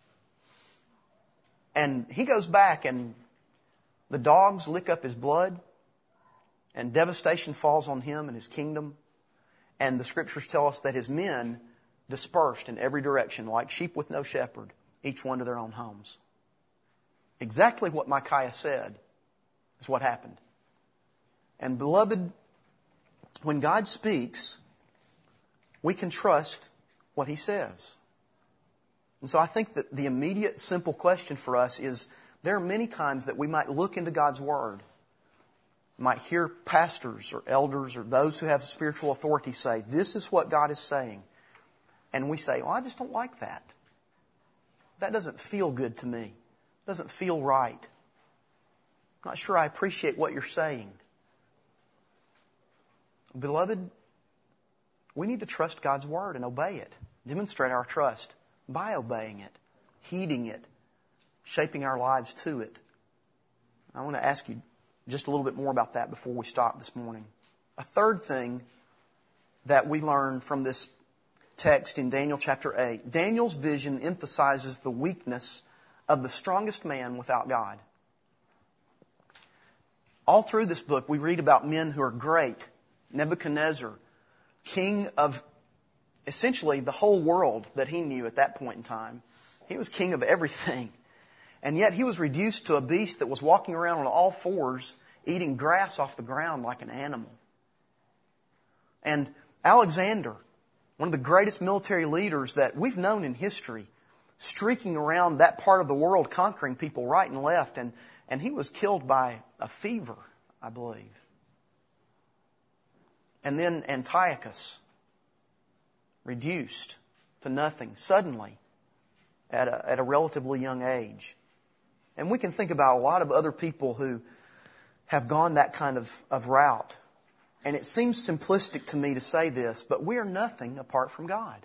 And he goes back and the dogs lick up his blood. And devastation falls on him and his kingdom. And the scriptures tell us that his men dispersed in every direction like sheep with no shepherd, each one to their own homes. Exactly what Micaiah said is what happened. And beloved, when God speaks, we can trust what He says. And so I think that the immediate simple question for us is, there are many times that we might look into God's Word, might hear pastors or elders or those who have spiritual authority say, this is what God is saying. And we say, well, I just don't like that. That doesn't feel good to me. It doesn't feel right. I'm not sure I appreciate what you're saying. Beloved, we need to trust God's Word and obey it. Demonstrate our trust by obeying it, heeding it, shaping our lives to it. I want to ask you just a little bit more about that before we stop this morning. A third thing that we learn from this text in Daniel chapter 8, Daniel's vision emphasizes the weakness of the strongest man without God. All through this book, we read about men who are great. Nebuchadnezzar, king of essentially the whole world that he knew at that point in time. He was king of everything. And yet he was reduced to a beast that was walking around on all fours, eating grass off the ground like an animal. And Alexander, one of the greatest military leaders that we've known in history, streaking around that part of the world, conquering people right and left. And he was killed by a fever, I believe. And then Antiochus, reduced to nothing suddenly at a relatively young age. And we can think about a lot of other people who have gone that kind of route. And it seems simplistic to me to say this, but we are nothing apart from God.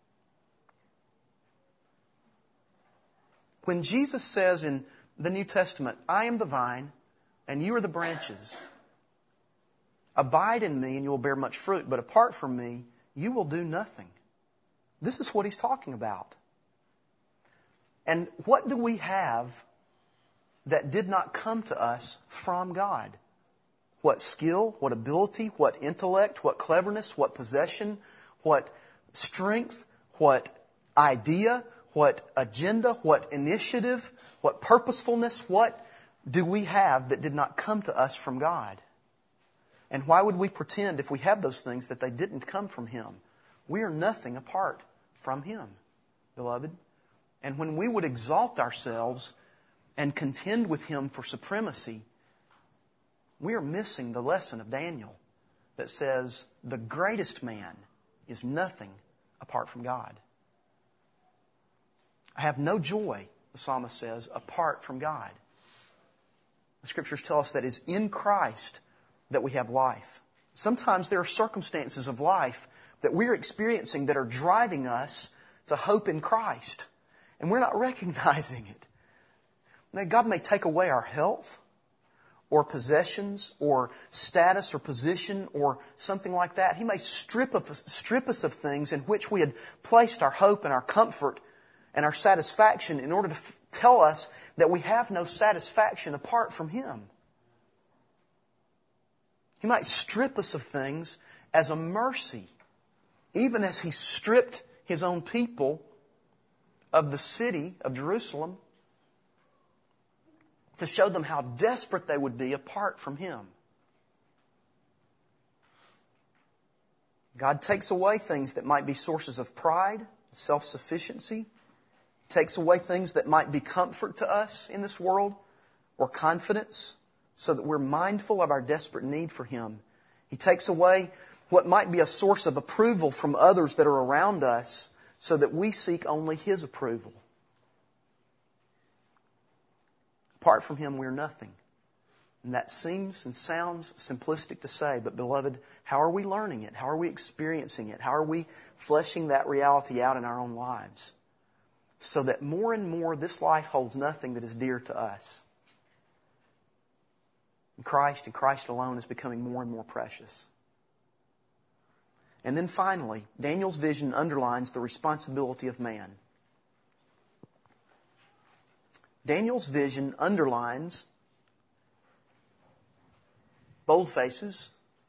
When Jesus says in the New Testament, I am the vine and you are the branches. Abide in me and you will bear much fruit, but apart from me, you will do nothing. This is what He's talking about. And what do we have that did not come to us from God? What skill, what ability, what intellect, what cleverness, what possession, what strength, what idea, what agenda, what initiative, what purposefulness, what do we have that did not come to us from God? And why would we pretend if we have those things that they didn't come from Him? We are nothing apart from Him, beloved. And when we would exalt ourselves and contend with Him for supremacy, we are missing the lesson of Daniel that says the greatest man is nothing apart from God. I have no joy, the psalmist says, apart from God. The Scriptures tell us that it's in Christ that we have life. Sometimes there are circumstances of life that we're experiencing that are driving us to hope in Christ. And we're not recognizing it. Now, God may take away our health or possessions or status or position or something like that. He may strip us of things in which we had placed our hope and our comfort and our satisfaction in order to tell us that we have no satisfaction apart from Him. He might strip us of things as a mercy, even as He stripped His own people of the city of Jerusalem to show them how desperate they would be apart from Him. God takes away things that might be sources of pride, self-sufficiency, takes away things that might be comfort to us in this world or confidence so that we're mindful of our desperate need for Him. He takes away what might be a source of approval from others that are around us so that we seek only His approval. Apart from Him, we're nothing. And that seems and sounds simplistic to say, but beloved, how are we learning it? How are we experiencing it? How are we fleshing that reality out in our own lives? So that more and more this life holds nothing that is dear to us. And Christ alone is becoming more and more precious. And then finally, Daniel's vision underlines the responsibility of man. Daniel's vision underlines, boldfaces,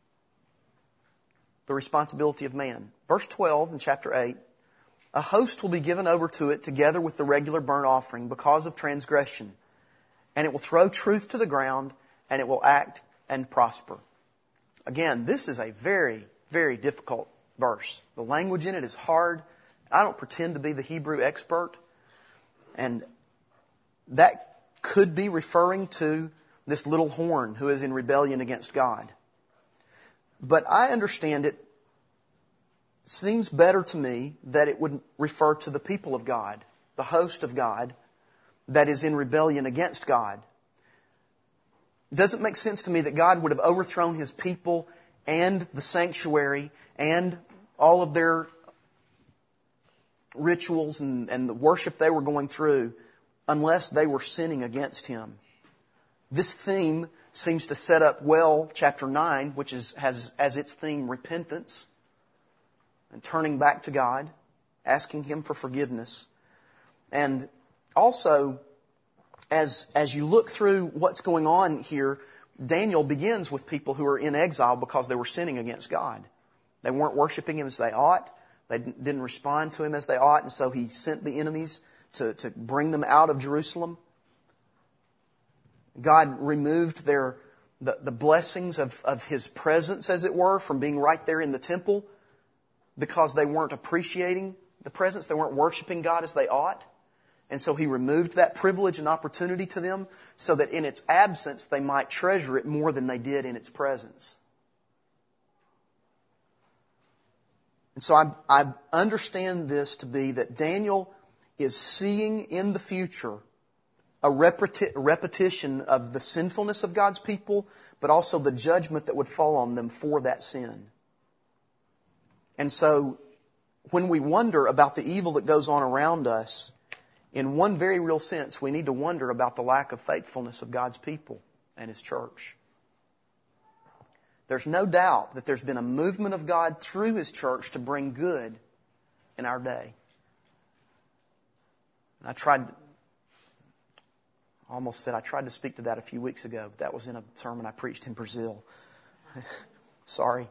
the responsibility of man. Verse 12 in chapter 8, a host will be given over to it together with the regular burnt offering because of transgression. And it will throw truth to the ground, and it will act and prosper. Again, this is a very, very difficult verse. The language in it is hard. I don't pretend to be the Hebrew expert. And that could be referring to this little horn who is in rebellion against God. But I understand it seems better to me that it would refer to the people of God, the host of God that is in rebellion against God. It doesn't make sense to me that God would have overthrown His people and the sanctuary and all of their rituals and the worship they were going through unless they were sinning against Him. This theme seems to set up well chapter 9, which has as its theme repentance and turning back to God, asking Him for forgiveness. And also, as you look through what's going on here, Daniel begins with people who are in exile because they were sinning against God. They weren't worshiping Him as they ought. They didn't respond to Him as they ought, and so He sent the enemies to bring them out of Jerusalem. God removed the blessings of His presence, as it were, from being right there in the temple because they weren't appreciating the presence. They weren't worshiping God as they ought. And so He removed that privilege and opportunity to them so that in its absence they might treasure it more than they did in its presence. And so I understand this to be that Daniel is seeing in the future a repetition of the sinfulness of God's people, but also the judgment that would fall on them for that sin. And so when we wonder about the evil that goes on around us, in one very real sense, we need to wonder about the lack of faithfulness of God's people and His church. There's no doubt that there's been a movement of God through His church to bring good in our day. And I tried to speak to that a few weeks ago, but that was in a sermon I preached in Brazil. Sorry.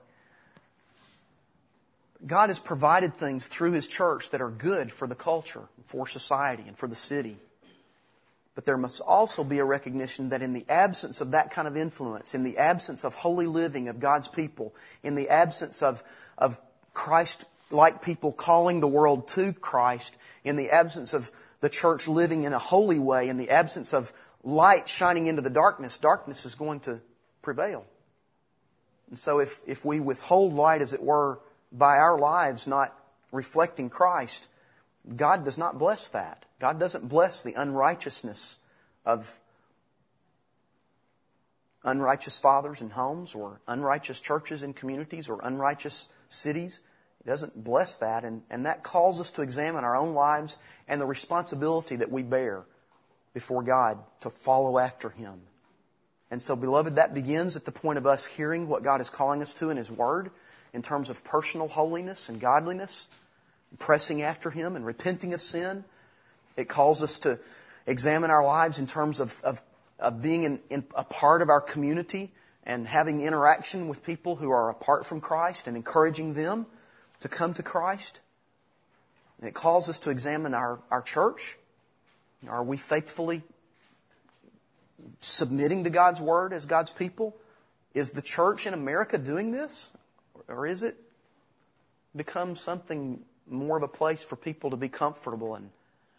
God has provided things through His church that are good for the culture, for society, and for the city. But there must also be a recognition that in the absence of that kind of influence, in the absence of holy living of God's people, in the absence of Christ-like people calling the world to Christ, in the absence of the church living in a holy way, in the absence of light shining into the darkness, darkness is going to prevail. And so if we withhold light, as it were, by our lives not reflecting Christ, God does not bless that. God doesn't bless the unrighteousness of unrighteous fathers in homes or unrighteous churches in communities or unrighteous cities. He doesn't bless that. And that calls us to examine our own lives and the responsibility that we bear before God to follow after Him. And so, beloved, that begins at the point of us hearing what God is calling us to in His Word in terms of personal holiness and godliness, pressing after Him and repenting of sin. It calls us to examine our lives in terms of being in a part of our community and having interaction with people who are apart from Christ and encouraging them to come to Christ. And it calls us to examine our church. Are we faithfully submitting to God's Word as God's people? Is the church in America doing this? Or is it become something more of a place for people to be comfortable and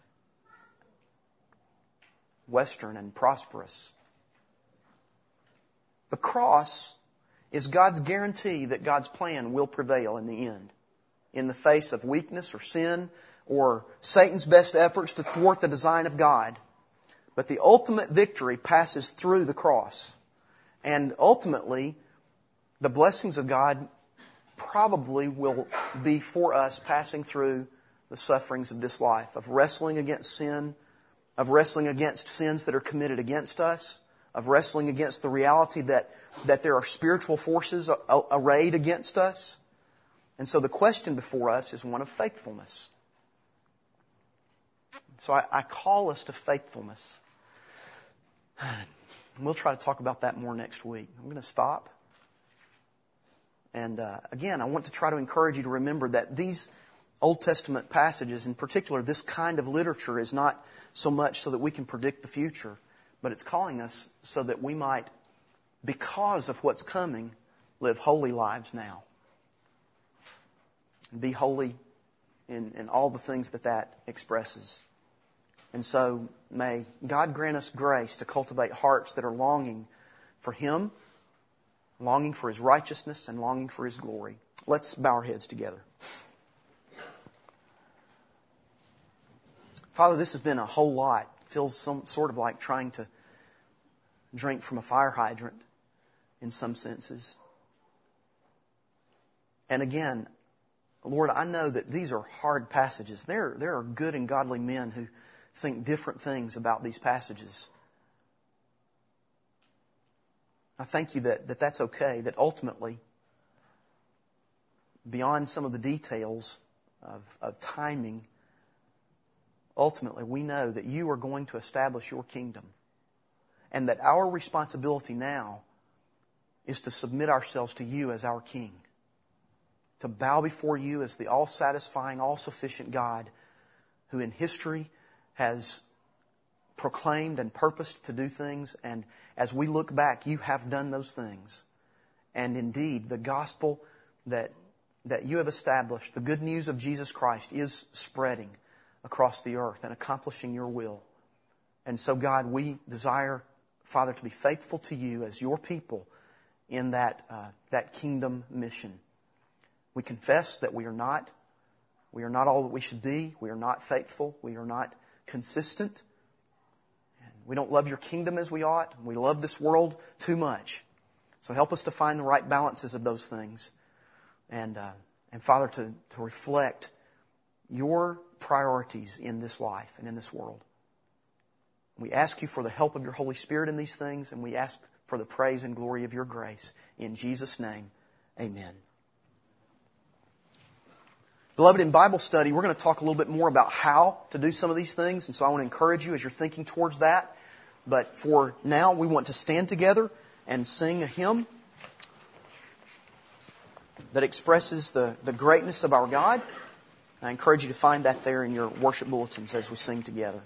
Western and prosperous? The cross is God's guarantee that God's plan will prevail in the end, in the face of weakness or sin or Satan's best efforts to thwart the design of God. But the ultimate victory passes through the cross. And ultimately, the blessings of God probably will be for us passing through the sufferings of this life, of wrestling against sin, of wrestling against sins that are committed against us, of wrestling against the reality that there are spiritual forces arrayed against us. And so the question before us is one of faithfulness. So I call us to faithfulness. We'll try to talk about that more next week. I'm going to stop. And again, I want to try to encourage you to remember that these Old Testament passages, in particular, this kind of literature is not so much so that we can predict the future, but it's calling us so that we might, because of what's coming, live holy lives now. And be holy in all the things that expresses. And so may God grant us grace to cultivate hearts that are longing for Him, longing for His righteousness, and longing for His glory. Let's bow our heads together. Father, this has been a whole lot. It feels some sort of like trying to drink from a fire hydrant in some senses. And again, Lord, I know that these are hard passages. There are good and godly men who think different things about these passages. I thank you that that's okay, that ultimately, beyond some of the details of timing, ultimately we know that you are going to establish your kingdom. And that our responsibility now is to submit ourselves to you as our King. To bow before you as the all-satisfying, all-sufficient God who in history has proclaimed and purposed to do things. And as we look back, you have done those things. And indeed, the gospel that you have established, the good news of Jesus Christ, is spreading across the earth and accomplishing your will. And so, God, we desire, Father, to be faithful to you as your people in that kingdom mission. We confess that we are not all that we should be. We are not faithful. We are not consistent. And we don't love your kingdom as we ought. We love this world too much. So help us to find the right balances of those things. And Father, to reflect your priorities in this life and in this world. We ask you for the help of your Holy Spirit in these things, and we ask for the praise and glory of your grace. In Jesus' name, amen. Beloved, in Bible study, we're going to talk a little bit more about how to do some of these things, and so I want to encourage you as you're thinking towards that. But for now, we want to stand together and sing a hymn that expresses the greatness of our God. I encourage you to find that there in your worship bulletins as we sing together.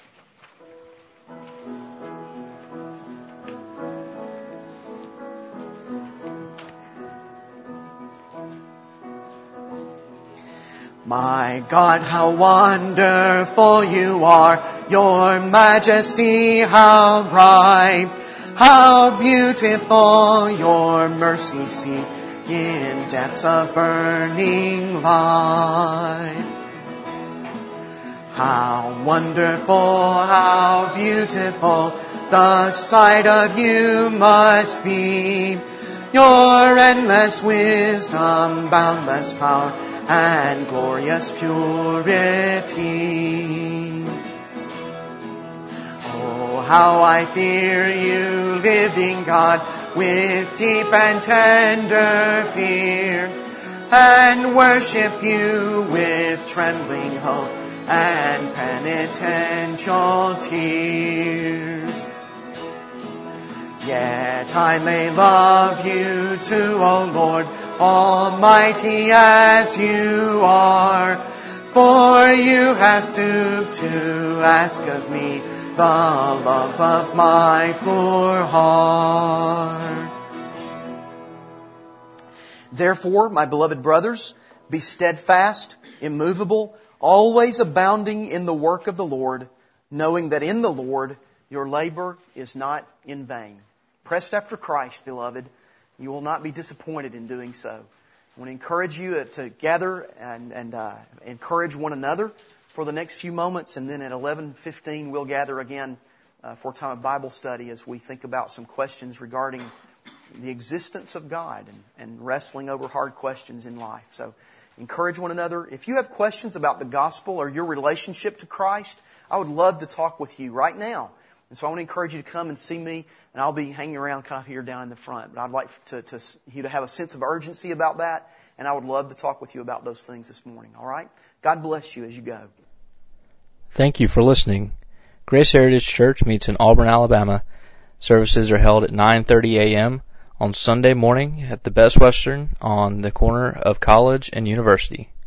My God, how wonderful you are, your majesty, how bright, how beautiful your mercy seat in depths of burning light. How wonderful, how beautiful the sight of you must be. Your endless wisdom, boundless power, and glorious purity. Oh, how I fear you, living God, with deep and tender fear, and worship you with trembling hope and penitential tears. Yet I may love you too, O Lord, almighty as you are, for you have stooped to ask of me the love of my poor heart. Therefore, my beloved brothers, be steadfast, immovable, always abounding in the work of the Lord, knowing that in the Lord your labor is not in vain. Pressed after Christ, beloved, you will not be disappointed in doing so. I want to encourage you to gather and encourage one another for the next few moments, and then at 11:15 we'll gather again for a time of Bible study as we think about some questions regarding the existence of God and wrestling over hard questions in life. So encourage one another. If you have questions about the gospel or your relationship to Christ, I would love to talk with you right now. And so I want to encourage you to come and see me, and I'll be hanging around kind of here down in the front. But I'd like you to have a sense of urgency about that, and I would love to talk with you about those things this morning. All right? God bless you as you go. Thank you for listening. Grace Heritage Church meets in Auburn, Alabama. Services are held at 9:30 a.m. on Sunday morning at the Best Western on the corner of College and University.